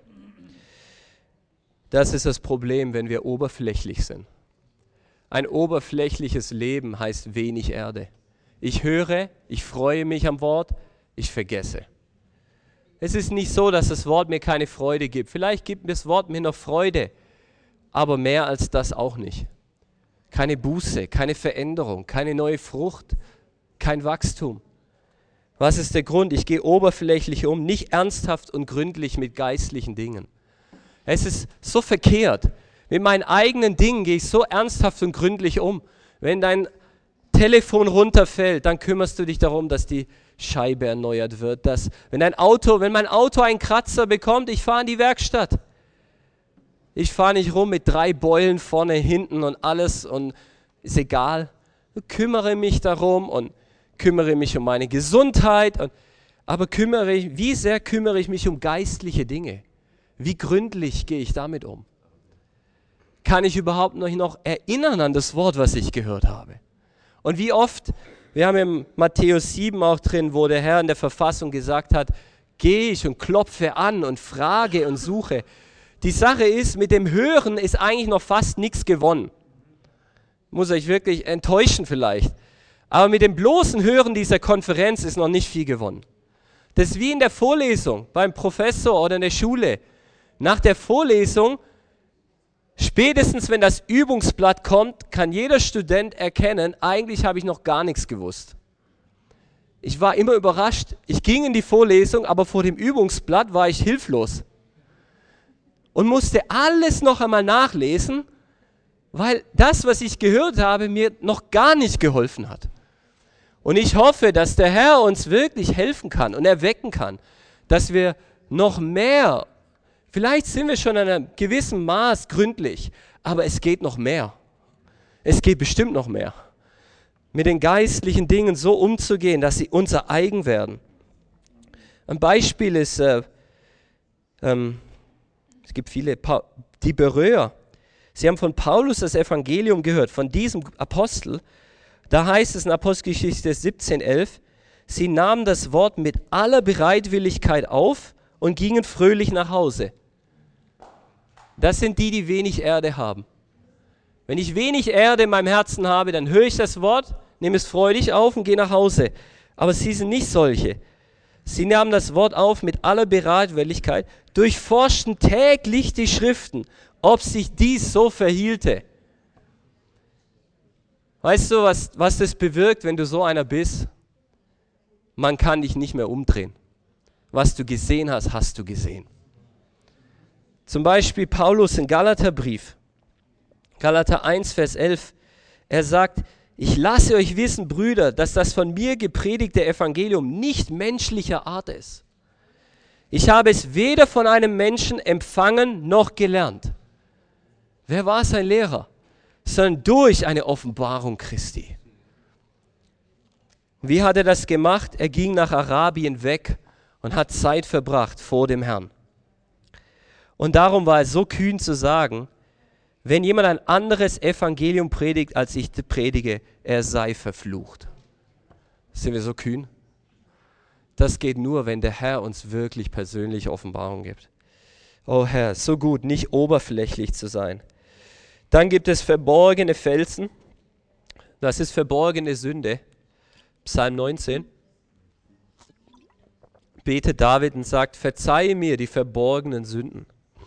Das ist das Problem, wenn wir oberflächlich sind. Ein oberflächliches Leben heißt wenig Erde. Ich höre, ich freue mich am Wort, ich vergesse. Es ist nicht so, dass das Wort mir keine Freude gibt. Vielleicht gibt mir das Wort mir noch Freude, aber mehr als das auch nicht. Keine Buße, keine Veränderung, keine neue Frucht, kein Wachstum. Was ist der Grund? Ich gehe oberflächlich um, nicht ernsthaft und gründlich mit geistlichen Dingen. Es ist so verkehrt. Mit meinen eigenen Dingen gehe ich so ernsthaft und gründlich um. Wenn dein Telefon runterfällt, dann kümmerst du dich darum, dass die Scheibe erneuert wird. Dass, wenn dein Auto, wenn mein Auto einen Kratzer bekommt, ich fahre in die Werkstatt. Ich fahre nicht rum mit drei Beulen vorne, hinten und alles und ist egal. Ich kümmere mich darum und kümmere mich um meine Gesundheit. Und, aber kümmere ich, wie sehr kümmere ich mich um geistliche Dinge? Wie gründlich gehe ich damit um? Kann ich überhaupt noch, noch erinnern an das Wort, was ich gehört habe? Und wie oft, wir haben im Matthäus sieben auch drin, wo der Herr in der Verfassung gesagt hat, gehe ich und klopfe an und frage und suche. Die Sache ist, mit dem Hören ist eigentlich noch fast nichts gewonnen. Muss euch wirklich enttäuschen vielleicht. Aber mit dem bloßen Hören dieser Konferenz ist noch nicht viel gewonnen. Das ist wie in der Vorlesung, beim Professor oder in der Schule. Nach der Vorlesung, spätestens wenn das Übungsblatt kommt, kann jeder Student erkennen, eigentlich habe ich noch gar nichts gewusst. Ich war immer überrascht. Ich ging in die Vorlesung, aber vor dem Übungsblatt war ich hilflos. Und musste alles noch einmal nachlesen, weil das, was ich gehört habe, mir noch gar nicht geholfen hat. Und ich hoffe, dass der Herr uns wirklich helfen kann und erwecken kann, dass wir noch mehr, vielleicht sind wir schon in einem gewissen Maß gründlich, aber es geht noch mehr. Es geht bestimmt noch mehr. Mit den geistlichen Dingen so umzugehen, dass sie unser eigen werden. Ein Beispiel ist, äh, ähm, es gibt viele, die Beröer. Sie haben von Paulus das Evangelium gehört, von diesem Apostel. Da heißt es in Apostelgeschichte siebzehn elf, sie nahmen das Wort mit aller Bereitwilligkeit auf und gingen fröhlich nach Hause. Das sind die, die wenig Erde haben. Wenn ich wenig Erde in meinem Herzen habe, dann höre ich das Wort, nehme es freudig auf und gehe nach Hause. Aber sie sind nicht solche. Sie nahmen das Wort auf mit aller Bereitwilligkeit, durchforschten täglich die Schriften, ob sich dies so verhielte. Weißt du, was, was das bewirkt, wenn du so einer bist? Man kann dich nicht mehr umdrehen. Was du gesehen hast, hast du gesehen. Zum Beispiel Paulus im Galaterbrief, Galater eins, Vers elf, er sagt, ich lasse euch wissen, Brüder, dass das von mir gepredigte Evangelium nicht menschlicher Art ist. Ich habe es weder von einem Menschen empfangen noch gelernt. Wer war sein Lehrer? Sondern durch eine Offenbarung Christi. Wie hat er das gemacht? Er ging nach Arabien weg und hat Zeit verbracht vor dem Herrn. Und darum war es so kühn zu sagen, wenn jemand ein anderes Evangelium predigt, als ich predige, er sei verflucht. Sind wir so kühn? Das geht nur, wenn der Herr uns wirklich persönliche Offenbarung gibt. Oh Herr, so gut, nicht oberflächlich zu sein. Dann gibt es verborgene Felsen. Das ist verborgene Sünde. Psalm neunzehn. Betet David und sagt, verzeihe mir die verborgenen Sünden.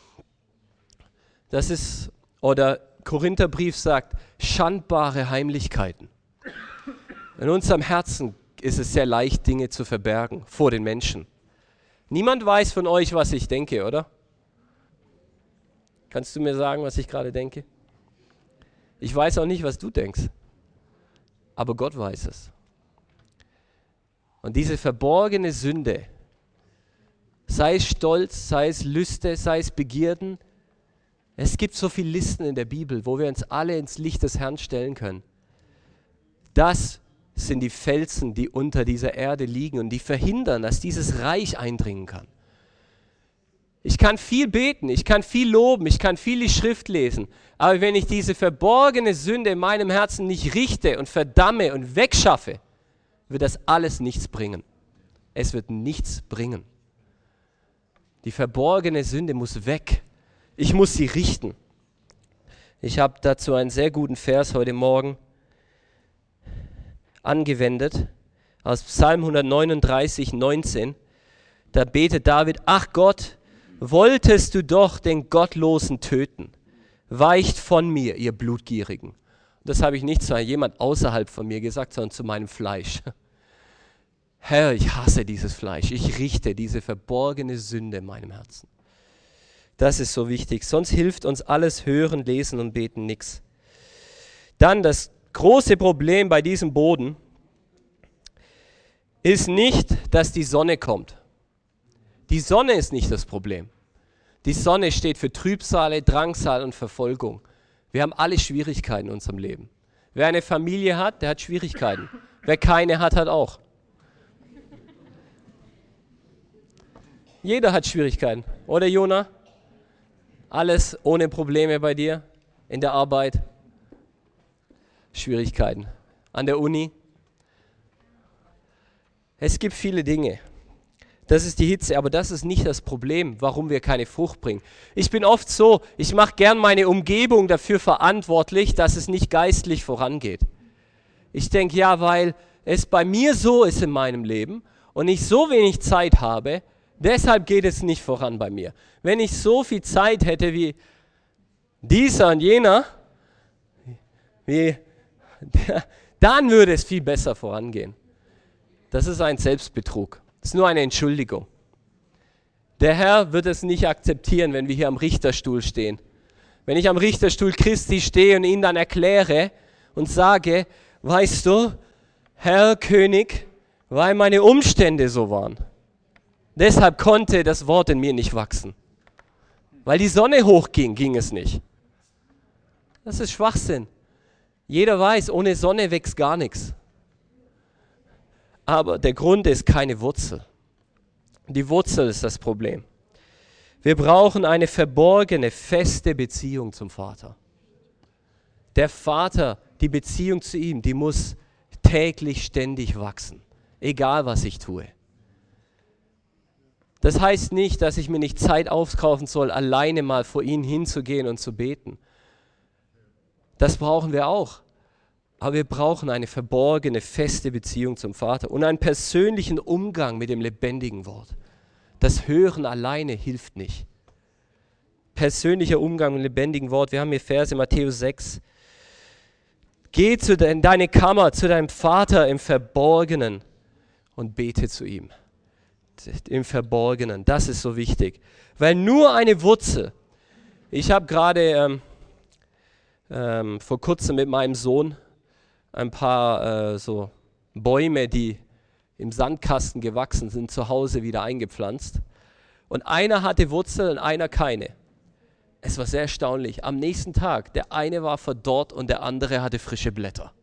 Das ist, oder Korintherbrief sagt, schandbare Heimlichkeiten. In unserem Herzen ist es sehr leicht, Dinge zu verbergen vor den Menschen. Niemand weiß von euch, was ich denke, oder? Kannst du mir sagen, was ich gerade denke? Ich weiß auch nicht, was du denkst. Aber Gott weiß es. Und diese verborgene Sünde, sei es Stolz, sei es Lüste, sei es Begierden, es gibt so viele Listen in der Bibel, wo wir uns alle ins Licht des Herrn stellen können. Das sind die Felsen, die unter dieser Erde liegen und die verhindern, dass dieses Reich eindringen kann. Ich kann viel beten, ich kann viel loben, ich kann viel die Schrift lesen, aber wenn ich diese verborgene Sünde in meinem Herzen nicht richte und verdamme und wegschaffe, wird das alles nichts bringen. Es wird nichts bringen. Die verborgene Sünde muss weg. Ich muss sie richten. Ich habe dazu einen sehr guten Vers heute Morgen angewendet, aus Psalm hundertneununddreißig, neunzehn. Da betet David, ach Gott, wolltest du doch den Gottlosen töten. Weicht von mir, ihr Blutgierigen. Das habe ich nicht zu jemand außerhalb von mir gesagt, sondern zu meinem Fleisch. Herr, ich hasse dieses Fleisch. Ich richte diese verborgene Sünde in meinem Herzen. Das ist so wichtig. Sonst hilft uns alles Hören, Lesen und Beten nichts. Dann das große Problem bei diesem Boden ist nicht, dass die Sonne kommt. Die Sonne ist nicht das Problem. Die Sonne steht für Trübsale, Drangsal und Verfolgung. Wir haben alle Schwierigkeiten in unserem Leben. Wer eine Familie hat, der hat Schwierigkeiten. Wer keine hat, hat auch. Jeder hat Schwierigkeiten. Oder Jona? Alles ohne Probleme bei dir? In der Arbeit? Schwierigkeiten. An der Uni? Es gibt viele Dinge. Das ist die Hitze, aber das ist nicht das Problem, warum wir keine Frucht bringen. Ich bin oft so, ich mache gern meine Umgebung dafür verantwortlich, dass es nicht geistlich vorangeht. Ich denke, ja, weil es bei mir so ist in meinem Leben und ich so wenig Zeit habe, deshalb geht es nicht voran bei mir. Wenn ich so viel Zeit hätte wie dieser und jener, wie, dann würde es viel besser vorangehen. Das ist ein Selbstbetrug. Das ist nur eine Entschuldigung. Der Herr wird es nicht akzeptieren, wenn wir hier am Richterstuhl stehen. Wenn ich am Richterstuhl Christi stehe und ihn dann erkläre und sage, weißt du, Herr König, weil meine Umstände so waren. Deshalb konnte das Wort in mir nicht wachsen. Weil die Sonne hochging, ging es nicht. Das ist Schwachsinn. Jeder weiß, ohne Sonne wächst gar nichts. Aber der Grund ist keine Wurzel. Die Wurzel ist das Problem. Wir brauchen eine verborgene, feste Beziehung zum Vater. Der Vater, die Beziehung zu ihm, die muss täglich, ständig wachsen. Egal, was ich tue. Das heißt nicht, dass ich mir nicht Zeit aufkaufen soll, alleine mal vor ihn hinzugehen und zu beten. Das brauchen wir auch. Aber wir brauchen eine verborgene, feste Beziehung zum Vater und einen persönlichen Umgang mit dem lebendigen Wort. Das Hören alleine hilft nicht. Persönlicher Umgang mit dem lebendigen Wort. Wir haben hier Verse Matthäus sechs. Geh zu de- in deine Kammer, zu deinem Vater im Verborgenen und bete zu ihm. Im Verborgenen, das ist so wichtig. Weil nur eine Wurzel. Ich habe gerade ähm, ähm, vor kurzem mit meinem Sohn ein paar äh, so Bäume, die im Sandkasten gewachsen sind, zu Hause wieder eingepflanzt. Und einer hatte Wurzeln und einer keine. Es war sehr erstaunlich. Am nächsten Tag, der eine war verdorrt und der andere hatte frische Blätter.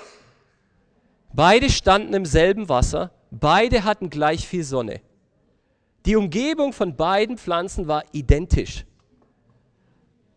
Beide standen im selben Wasser, beide hatten gleich viel Sonne. Die Umgebung von beiden Pflanzen war identisch.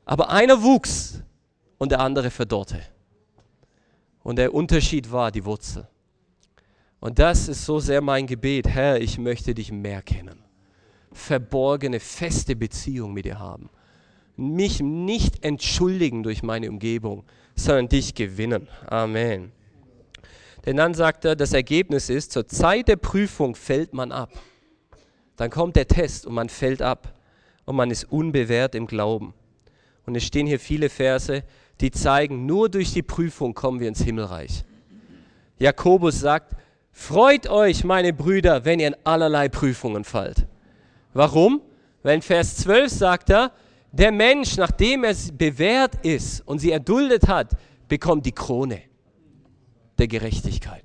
Aber einer wuchs und der andere verdorrte. Und der Unterschied war die Wurzel. Und das ist so sehr mein Gebet. Herr, ich möchte dich mehr kennen. Verborgene, feste Beziehung mit dir haben. Mich nicht entschuldigen durch meine Umgebung, sondern dich gewinnen. Amen. Denn dann sagt er, das Ergebnis ist, zur Zeit der Prüfung fällt man ab. Dann kommt der Test und man fällt ab. Und man ist unbewährt im Glauben. Und es stehen hier viele Verse, die zeigen, nur durch die Prüfung kommen wir ins Himmelreich. Jakobus sagt, freut euch, meine Brüder, wenn ihr in allerlei Prüfungen fallt. Warum? Weil in Vers zwölf sagt er, der Mensch, nachdem er bewährt ist und sie erduldet hat, bekommt die Krone der Gerechtigkeit.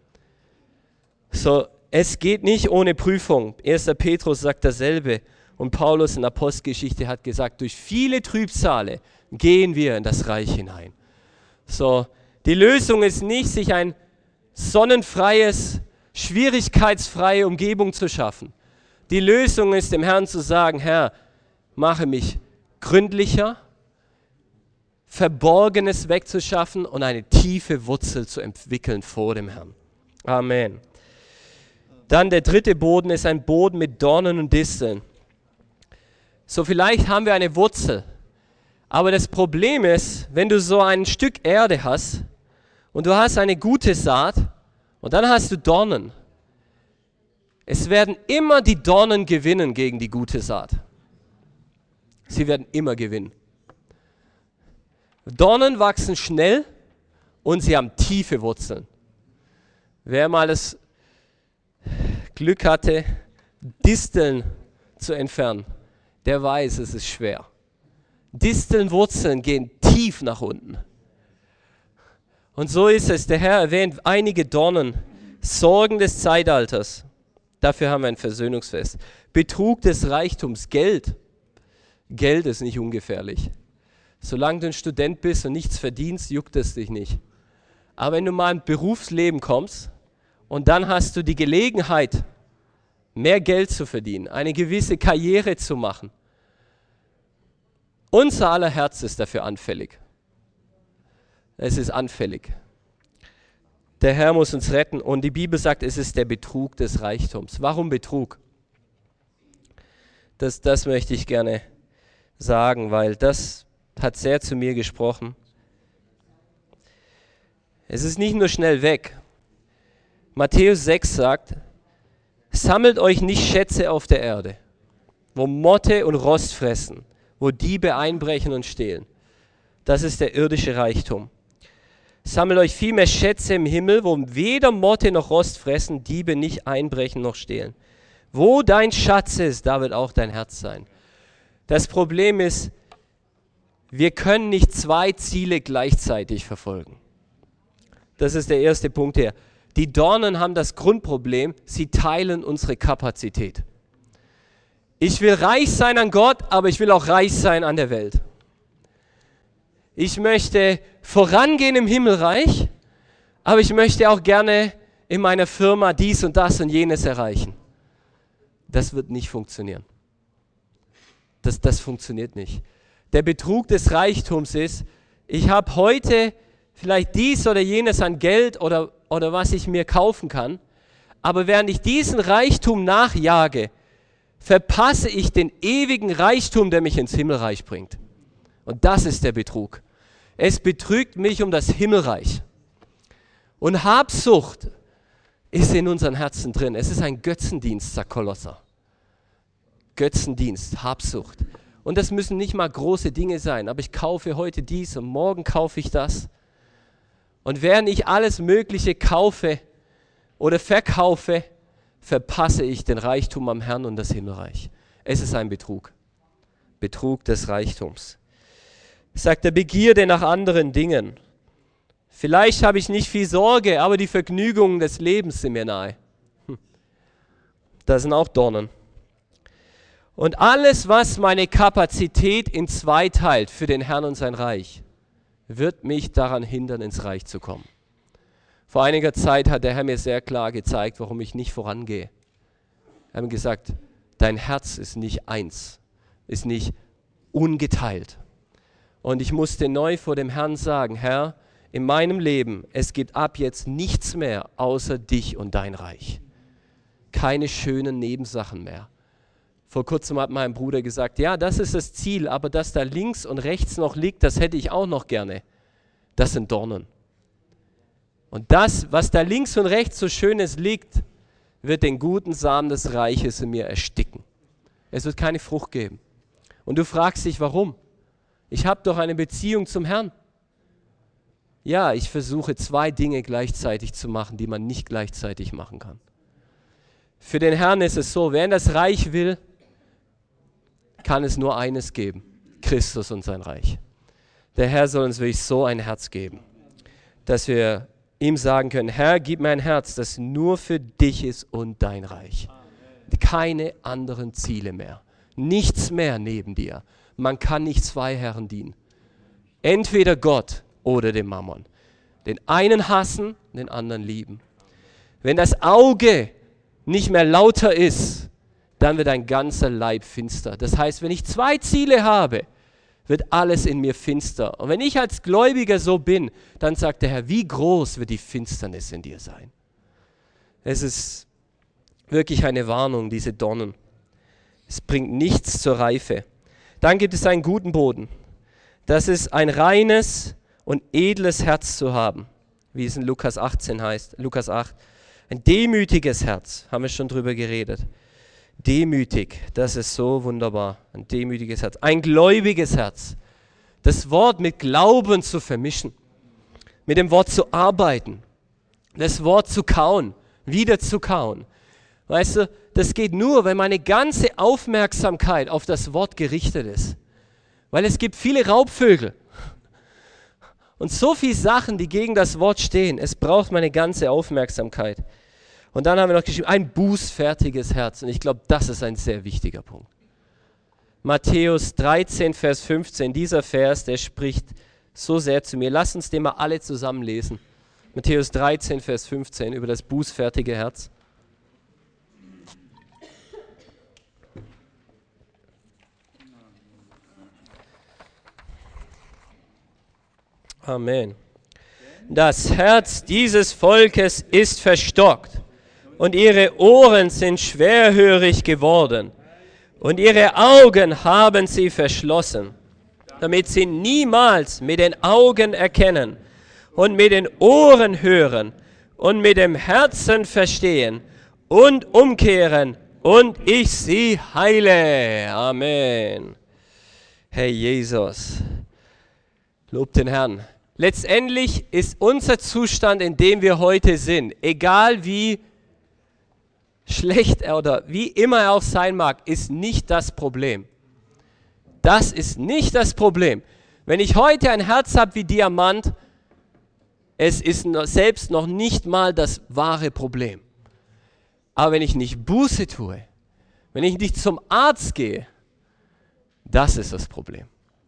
So, es geht nicht ohne Prüfung. erster Petrus sagt dasselbe. Und Paulus in der Apostelgeschichte hat gesagt, durch viele Trübsale gehen wir in das Reich hinein. So, die Lösung ist nicht, sich ein sonnenfreies, schwierigkeitsfreie Umgebung zu schaffen. Die Lösung ist, dem Herrn zu sagen, Herr, mache mich gründlicher, Verborgenes wegzuschaffen und eine tiefe Wurzel zu entwickeln vor dem Herrn. Amen. Dann der dritte Boden ist ein Boden mit Dornen und Disteln. So, vielleicht haben wir eine Wurzel, aber das Problem ist, wenn du so ein Stück Erde hast und du hast eine gute Saat und dann hast du Dornen. Es werden immer die Dornen gewinnen gegen die gute Saat. Sie werden immer gewinnen. Dornen wachsen schnell und sie haben tiefe Wurzeln. Wer mal das Glück hatte, Disteln zu entfernen, der weiß, es ist schwer. Distelnwurzeln gehen tief nach unten. Und so ist es. Der Herr erwähnt einige Dornen, Sorgen des Zeitalters. Dafür haben wir ein Versöhnungsfest. Betrug des Reichtums, Geld. Geld ist nicht ungefährlich. Solange du ein Student bist und nichts verdienst, juckt es dich nicht. Aber wenn du mal ins Berufsleben kommst und dann hast du die Gelegenheit, mehr Geld zu verdienen, eine gewisse Karriere zu machen. Unser aller Herz ist dafür anfällig. Es ist anfällig. Der Herr muss uns retten und die Bibel sagt, es ist der Betrug des Reichtums. Warum Betrug? Das, das möchte ich gerne sagen, weil das hat sehr zu mir gesprochen. Es ist nicht nur schnell weg. Matthäus sechs sagt, sammelt euch nicht Schätze auf der Erde, wo Motte und Rost fressen, wo Diebe einbrechen und stehlen. Das ist der irdische Reichtum. Sammelt euch vielmehr Schätze im Himmel, wo weder Motte noch Rost fressen, Diebe nicht einbrechen noch stehlen. Wo dein Schatz ist, da wird auch dein Herz sein. Das Problem ist, wir können nicht zwei Ziele gleichzeitig verfolgen. Das ist der erste Punkt hier. Die Dornen haben das Grundproblem, sie teilen unsere Kapazität. Ich will reich sein an Gott, aber ich will auch reich sein an der Welt. Ich möchte vorangehen im Himmelreich, aber ich möchte auch gerne in meiner Firma dies und das und jenes erreichen. Das wird nicht funktionieren. Das, das funktioniert nicht. Der Betrug des Reichtums ist, ich habe heute vielleicht dies oder jenes an Geld oder, oder was ich mir kaufen kann, aber während ich diesen Reichtum nachjage, verpasse ich den ewigen Reichtum, der mich ins Himmelreich bringt. Und das ist der Betrug. Es betrügt mich um das Himmelreich. Und Habsucht ist in unseren Herzen drin. Es ist ein Götzendienst, sagt Kolosser. Götzendienst, Habsucht. Und das müssen nicht mal große Dinge sein, aber ich kaufe heute dies und morgen kaufe ich das. Und während ich alles Mögliche kaufe oder verkaufe, verpasse ich den Reichtum am Herrn und das Himmelreich. Es ist ein Betrug. Betrug des Reichtums. Sagt der Begierde nach anderen Dingen. Vielleicht habe ich nicht viel Sorge, aber die Vergnügungen des Lebens sind mir nahe. Hm. Das sind auch Dornen. Und alles, was meine Kapazität in zwei teilt für den Herrn und sein Reich, wird mich daran hindern, ins Reich zu kommen. Vor einiger Zeit hat der Herr mir sehr klar gezeigt, warum ich nicht vorangehe. Er hat mir gesagt, dein Herz ist nicht eins, ist nicht ungeteilt. Und ich musste neu vor dem Herrn sagen, Herr, in meinem Leben, es gibt ab jetzt nichts mehr außer dich und dein Reich. Keine schönen Nebensachen mehr. Vor kurzem hat mein Bruder gesagt, ja, das ist das Ziel, aber das da links und rechts noch liegt, das hätte ich auch noch gerne. Das sind Dornen. Und das, was da links und rechts so Schönes liegt, wird den guten Samen des Reiches in mir ersticken. Es wird keine Frucht geben. Und du fragst dich, warum? Ich habe doch eine Beziehung zum Herrn. Ja, ich versuche zwei Dinge gleichzeitig zu machen, die man nicht gleichzeitig machen kann. Für den Herrn ist es so, wer in das Reich will, kann es nur eines geben, Christus und sein Reich. Der Herr soll uns wirklich so ein Herz geben, dass wir ihm sagen können, Herr, gib mir ein Herz, das nur für dich ist und dein Reich. Keine anderen Ziele mehr, nichts mehr neben dir. Man kann nicht zwei Herren dienen. Entweder Gott oder dem Mammon. Den einen hassen, den anderen lieben. Wenn das Auge nicht mehr lauter ist, dann wird ein ganzer Leib finster. Das heißt, wenn ich zwei Ziele habe, wird alles in mir finster. Und wenn ich als Gläubiger so bin, dann sagt der Herr, wie groß wird die Finsternis in dir sein? Es ist wirklich eine Warnung, diese Dornen. Es bringt nichts zur Reife. Dann gibt es einen guten Boden. Das ist ein reines und edles Herz zu haben, wie es in Lukas achtzehn heißt, Lukas acht. Ein demütiges Herz, haben wir schon drüber geredet. Demütig, das ist so wunderbar, ein demütiges Herz. Ein gläubiges Herz, das Wort mit Glauben zu vermischen, mit dem Wort zu arbeiten, das Wort zu kauen, wieder zu kauen. Weißt du, das geht nur, wenn meine ganze Aufmerksamkeit auf das Wort gerichtet ist. Weil es gibt viele Raubvögel. Und so viele Sachen, die gegen das Wort stehen. Es braucht meine ganze Aufmerksamkeit. Und dann haben wir noch geschrieben, ein bußfertiges Herz. Und ich glaube, das ist ein sehr wichtiger Punkt. Matthäus dreizehn, Vers fünfzehn, dieser Vers, der spricht so sehr zu mir. Lasst uns den mal alle zusammen lesen. Matthäus dreizehn, Vers fünfzehn, über das bußfertige Herz. Amen. Das Herz dieses Volkes ist verstockt und ihre Ohren sind schwerhörig geworden und ihre Augen haben sie verschlossen, damit sie niemals mit den Augen erkennen und mit den Ohren hören und mit dem Herzen verstehen und umkehren und ich sie heile. Amen. Herr Jesus, lob den Herrn. Letztendlich ist unser Zustand, in dem wir heute sind, egal wie schlecht er oder wie immer er auch sein mag, ist nicht das Problem. Das ist nicht das Problem. Wenn ich heute ein Herz habe wie Diamant, es ist selbst noch nicht mal das wahre Problem. Aber wenn ich nicht Buße tue, wenn ich nicht zum Arzt gehe, das ist das Problem.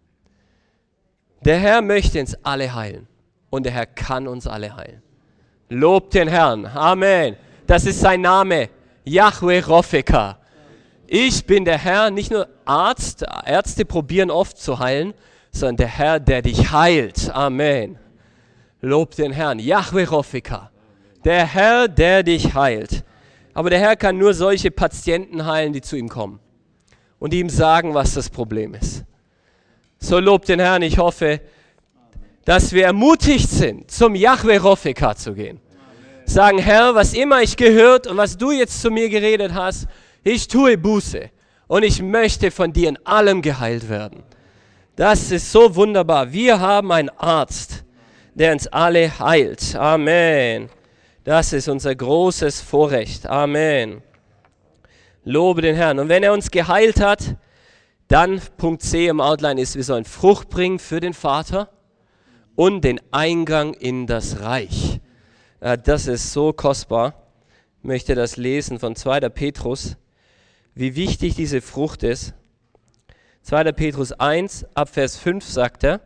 Der Herr möchte uns alle heilen und der Herr kann uns alle heilen. Lobt den Herrn. Amen. Das ist sein Name. Yahweh Ropheka. Ich bin der Herr, nicht nur Arzt. Ärzte probieren oft zu heilen, sondern der Herr, der dich heilt. Amen. Lobt den Herrn. Yahweh Ropheka. Der Herr, der dich heilt. Aber der Herr kann nur solche Patienten heilen, die zu ihm kommen und die ihm sagen, was das Problem ist. So lobt den Herrn, ich hoffe, dass wir ermutigt sind, zum Yahweh Ropheka zu gehen. Sagen, Herr, was immer ich gehört und was du jetzt zu mir geredet hast, ich tue Buße und ich möchte von dir in allem geheilt werden. Das ist so wunderbar. Wir haben einen Arzt, der uns alle heilt. Amen. Das ist unser großes Vorrecht. Amen. Lobe den Herrn. Und wenn er uns geheilt hat, dann Punkt C im Outline ist, wir sollen Frucht bringen für den Vater und den Eingang in das Reich. Das ist so kostbar. Ich möchte das lesen von zweiter Petrus, wie wichtig diese Frucht ist. zweiter Petrus eins, ab Vers fünf sagt er,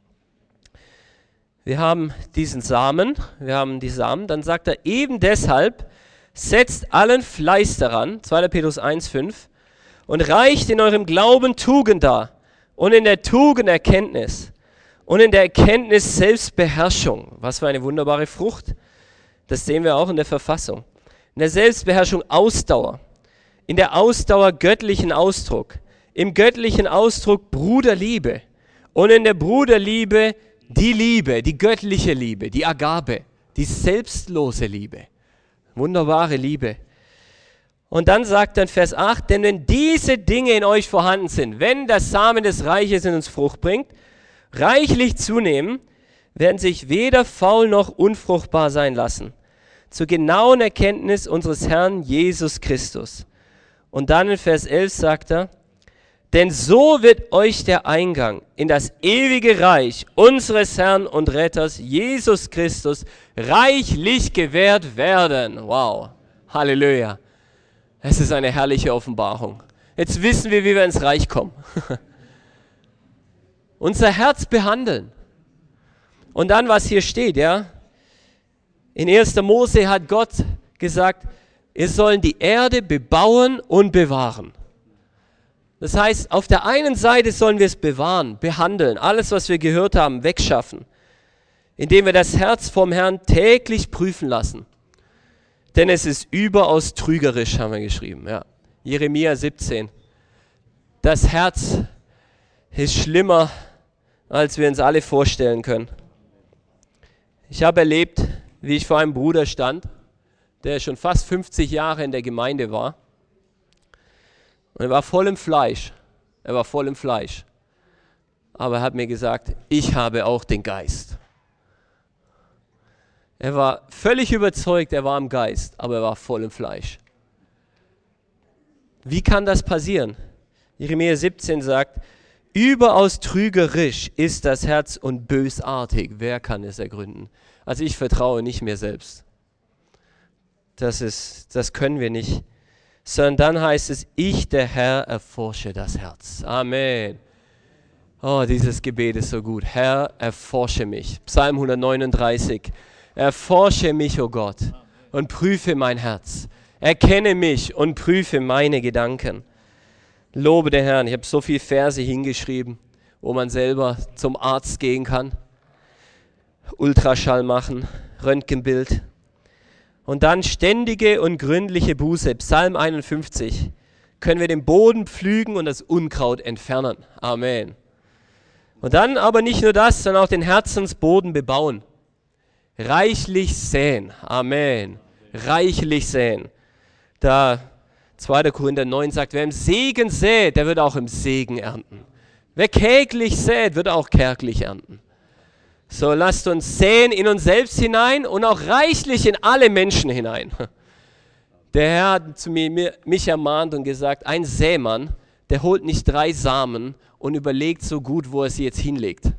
wir haben diesen Samen, wir haben die Samen, dann sagt er, eben deshalb setzt allen Fleiß daran, zweiter Petrus eins, fünf, und reicht in eurem Glauben Tugend dar und in der Tugend Erkenntnis Und in der Erkenntnis Selbstbeherrschung. Was für eine wunderbare Frucht. Das sehen wir auch in der Verfassung. In der Selbstbeherrschung Ausdauer. In der Ausdauer göttlichen Ausdruck. Im göttlichen Ausdruck Bruderliebe. Und in der Bruderliebe die Liebe, die göttliche Liebe, die Agape, die selbstlose Liebe. Wunderbare Liebe. Und dann sagt er in Vers acht, denn wenn diese Dinge in euch vorhanden sind, wenn der Samen des Reiches in uns Frucht bringt, reichlich zunehmen, werden sich weder faul noch unfruchtbar sein lassen. Zur genauen Erkenntnis unseres Herrn Jesus Christus. Und dann in Vers elf sagt er, denn so wird euch der Eingang in das ewige Reich unseres Herrn und Retters Jesus Christus reichlich gewährt werden. Wow, Halleluja. Es ist eine herrliche Offenbarung. Jetzt wissen wir, wie wir ins Reich kommen. Unser Herz behandeln. Und dann, was hier steht, ja. In erster Mose hat Gott gesagt, wir sollen die Erde bebauen und bewahren. Das heißt, auf der einen Seite sollen wir es bewahren, behandeln, alles, was wir gehört haben, wegschaffen, indem wir das Herz vom Herrn täglich prüfen lassen. Denn es ist überaus trügerisch, haben wir geschrieben. Ja. Jeremia siebzehn. Das Herz ist schlimmer, als wir uns alle vorstellen können. Ich habe erlebt, wie ich vor einem Bruder stand, der schon fast fünfzig Jahre in der Gemeinde war. Und er war voll im Fleisch. Er war voll im Fleisch. Aber er hat mir gesagt, ich habe auch den Geist. Er war völlig überzeugt, er war im Geist, aber er war voll im Fleisch. Wie kann das passieren? Jeremia siebzehn sagt, überaus trügerisch ist das Herz und bösartig. Wer kann es ergründen? Also ich vertraue nicht mir selbst. Das ist, das können wir nicht. Sondern dann heißt es, ich, der Herr, erforsche das Herz. Amen. Oh, dieses Gebet ist so gut. Herr, erforsche mich. Psalm hundertneununddreißig. Erforsche mich, o oh Gott, und prüfe mein Herz. Erkenne mich und prüfe meine Gedanken. Lobe den Herrn. Ich habe so viele Verse hingeschrieben, wo man selber zum Arzt gehen kann. Ultraschall machen, Röntgenbild. Und dann ständige und gründliche Buße, Psalm einundfünfzig, können wir den Boden pflügen und das Unkraut entfernen. Amen. Und dann aber nicht nur das, sondern auch den Herzensboden bebauen. Reichlich säen. Amen. Reichlich säen. Da zweiter Korinther neun sagt, wer im Segen sät, der wird auch im Segen ernten. Wer kärglich sät, wird auch kärglich ernten. So, lasst uns säen in uns selbst hinein und auch reichlich in alle Menschen hinein. Der Herr hat zu mir, mich ermahnt und gesagt, ein Sämann, der holt nicht drei Samen und überlegt so gut, wo er sie jetzt hinlegt.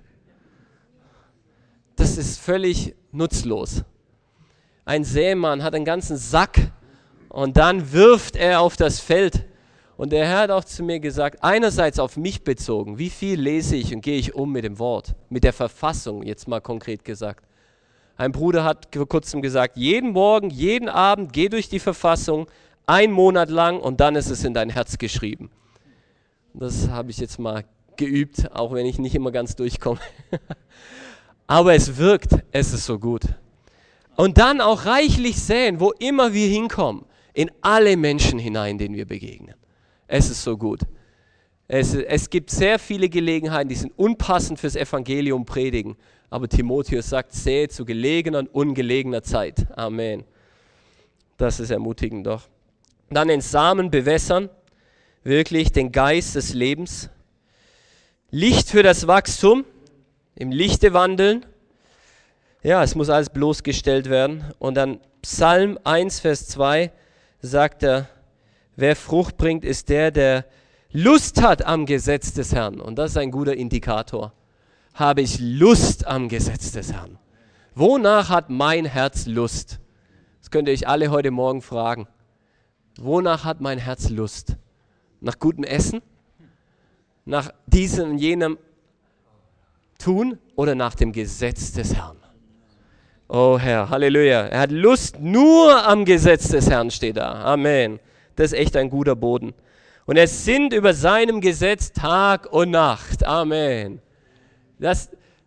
Das ist völlig nutzlos. Ein Sämann hat einen ganzen Sack und dann wirft er auf das Feld. Und der Herr hat auch zu mir gesagt, einerseits auf mich bezogen, wie viel lese ich und gehe ich um mit dem Wort, mit der Verfassung, jetzt mal konkret gesagt. Ein Bruder hat vor kurzem gesagt, jeden Morgen, jeden Abend, geh durch die Verfassung, ein Monat lang und dann ist es in dein Herz geschrieben. Das habe ich jetzt mal geübt, auch wenn ich nicht immer ganz durchkomme. Aber es wirkt, es ist so gut. Und dann auch reichlich säen, wo immer wir hinkommen, in alle Menschen hinein, denen wir begegnen. Es ist so gut. Es, es gibt sehr viele Gelegenheiten, die sind unpassend fürs Evangelium predigen. Aber Timotheus sagt, sähe zu gelegener und ungelegener Zeit. Amen. Das ist ermutigend doch. Dann den Samen bewässern, wirklich den Geist des Lebens. Licht für das Wachstum, im Lichte wandeln. Ja, es muss alles bloßgestellt werden. Und dann Psalm eins, Vers zwei sagt er, wer Frucht bringt, ist der, der Lust hat am Gesetz des Herrn. Und das ist ein guter Indikator. Habe ich Lust am Gesetz des Herrn? Wonach hat mein Herz Lust? Das könnt ihr euch alle heute Morgen fragen. Wonach hat mein Herz Lust? Nach gutem Essen? Nach diesem und jenem tun oder nach dem Gesetz des Herrn? Oh Herr, Halleluja. Er hat Lust nur am Gesetz des Herrn, steht da. Amen. Das ist echt ein guter Boden. Und es sind über seinem Gesetz Tag und Nacht. Amen. Das,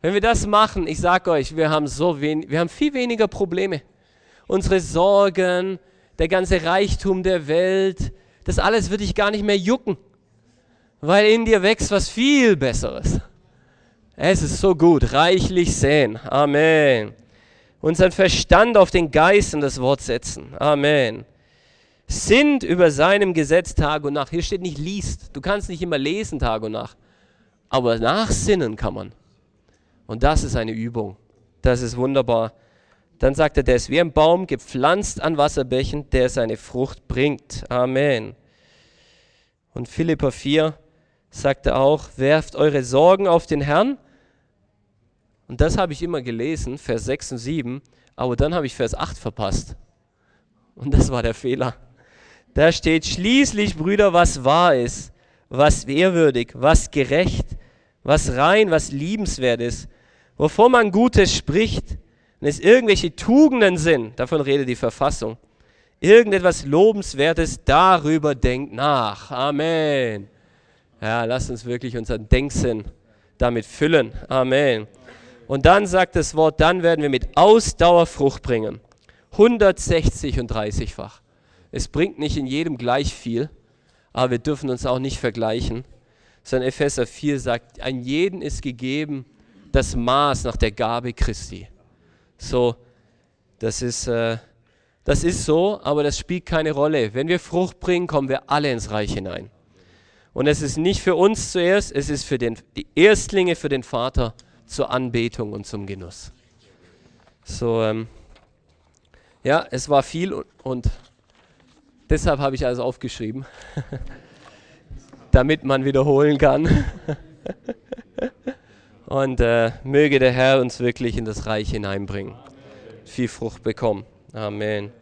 Wenn wir das machen, ich sage euch, wir haben so wenig, wir haben viel weniger Probleme. Unsere Sorgen, der ganze Reichtum der Welt, das alles wird dich gar nicht mehr jucken, weil in dir wächst was viel Besseres. Es ist so gut, reichlich säen. Amen. Unseren Verstand auf den Geist und das Wort setzen. Amen. Sind über seinem Gesetz Tag und Nacht. Hier steht nicht liest. Du kannst nicht immer lesen Tag und Nacht. Aber nachsinnen kann man. Und das ist eine Übung. Das ist wunderbar. Dann sagt er, der ist wie ein Baum gepflanzt an Wasserbächen, der seine Frucht bringt. Amen. Und Philipper vier sagt er auch, werft eure Sorgen auf den Herrn. Und das habe ich immer gelesen, Vers sechs und sieben. Aber dann habe ich Vers acht verpasst. Und das war der Fehler. Da steht, schließlich, Brüder, was wahr ist, was ehrwürdig, was gerecht, was rein, was liebenswert ist, wovon man Gutes spricht, wenn es irgendwelche Tugenden sind, davon redet die Verfassung, irgendetwas Lobenswertes, darüber denkt nach. Amen. Ja, lasst uns wirklich unseren Denksinn damit füllen. Amen. Und dann sagt das Wort, dann werden wir mit Ausdauer Frucht bringen. hundertsechzig und dreißigfach. Es bringt nicht in jedem gleich viel, aber wir dürfen uns auch nicht vergleichen. Sondern Epheser vier sagt, an jeden ist gegeben das Maß nach der Gabe Christi. So, das ist, äh, das ist so, aber das spielt keine Rolle. Wenn wir Frucht bringen, kommen wir alle ins Reich hinein. Und es ist nicht für uns zuerst, es ist für den, die Erstlinge für den Vater zur Anbetung und zum Genuss. So, ähm, ja, es war viel und, und deshalb habe ich alles aufgeschrieben, damit man wiederholen kann. Und äh, möge der Herr uns wirklich in das Reich hineinbringen. Viel Frucht bekommen. Amen.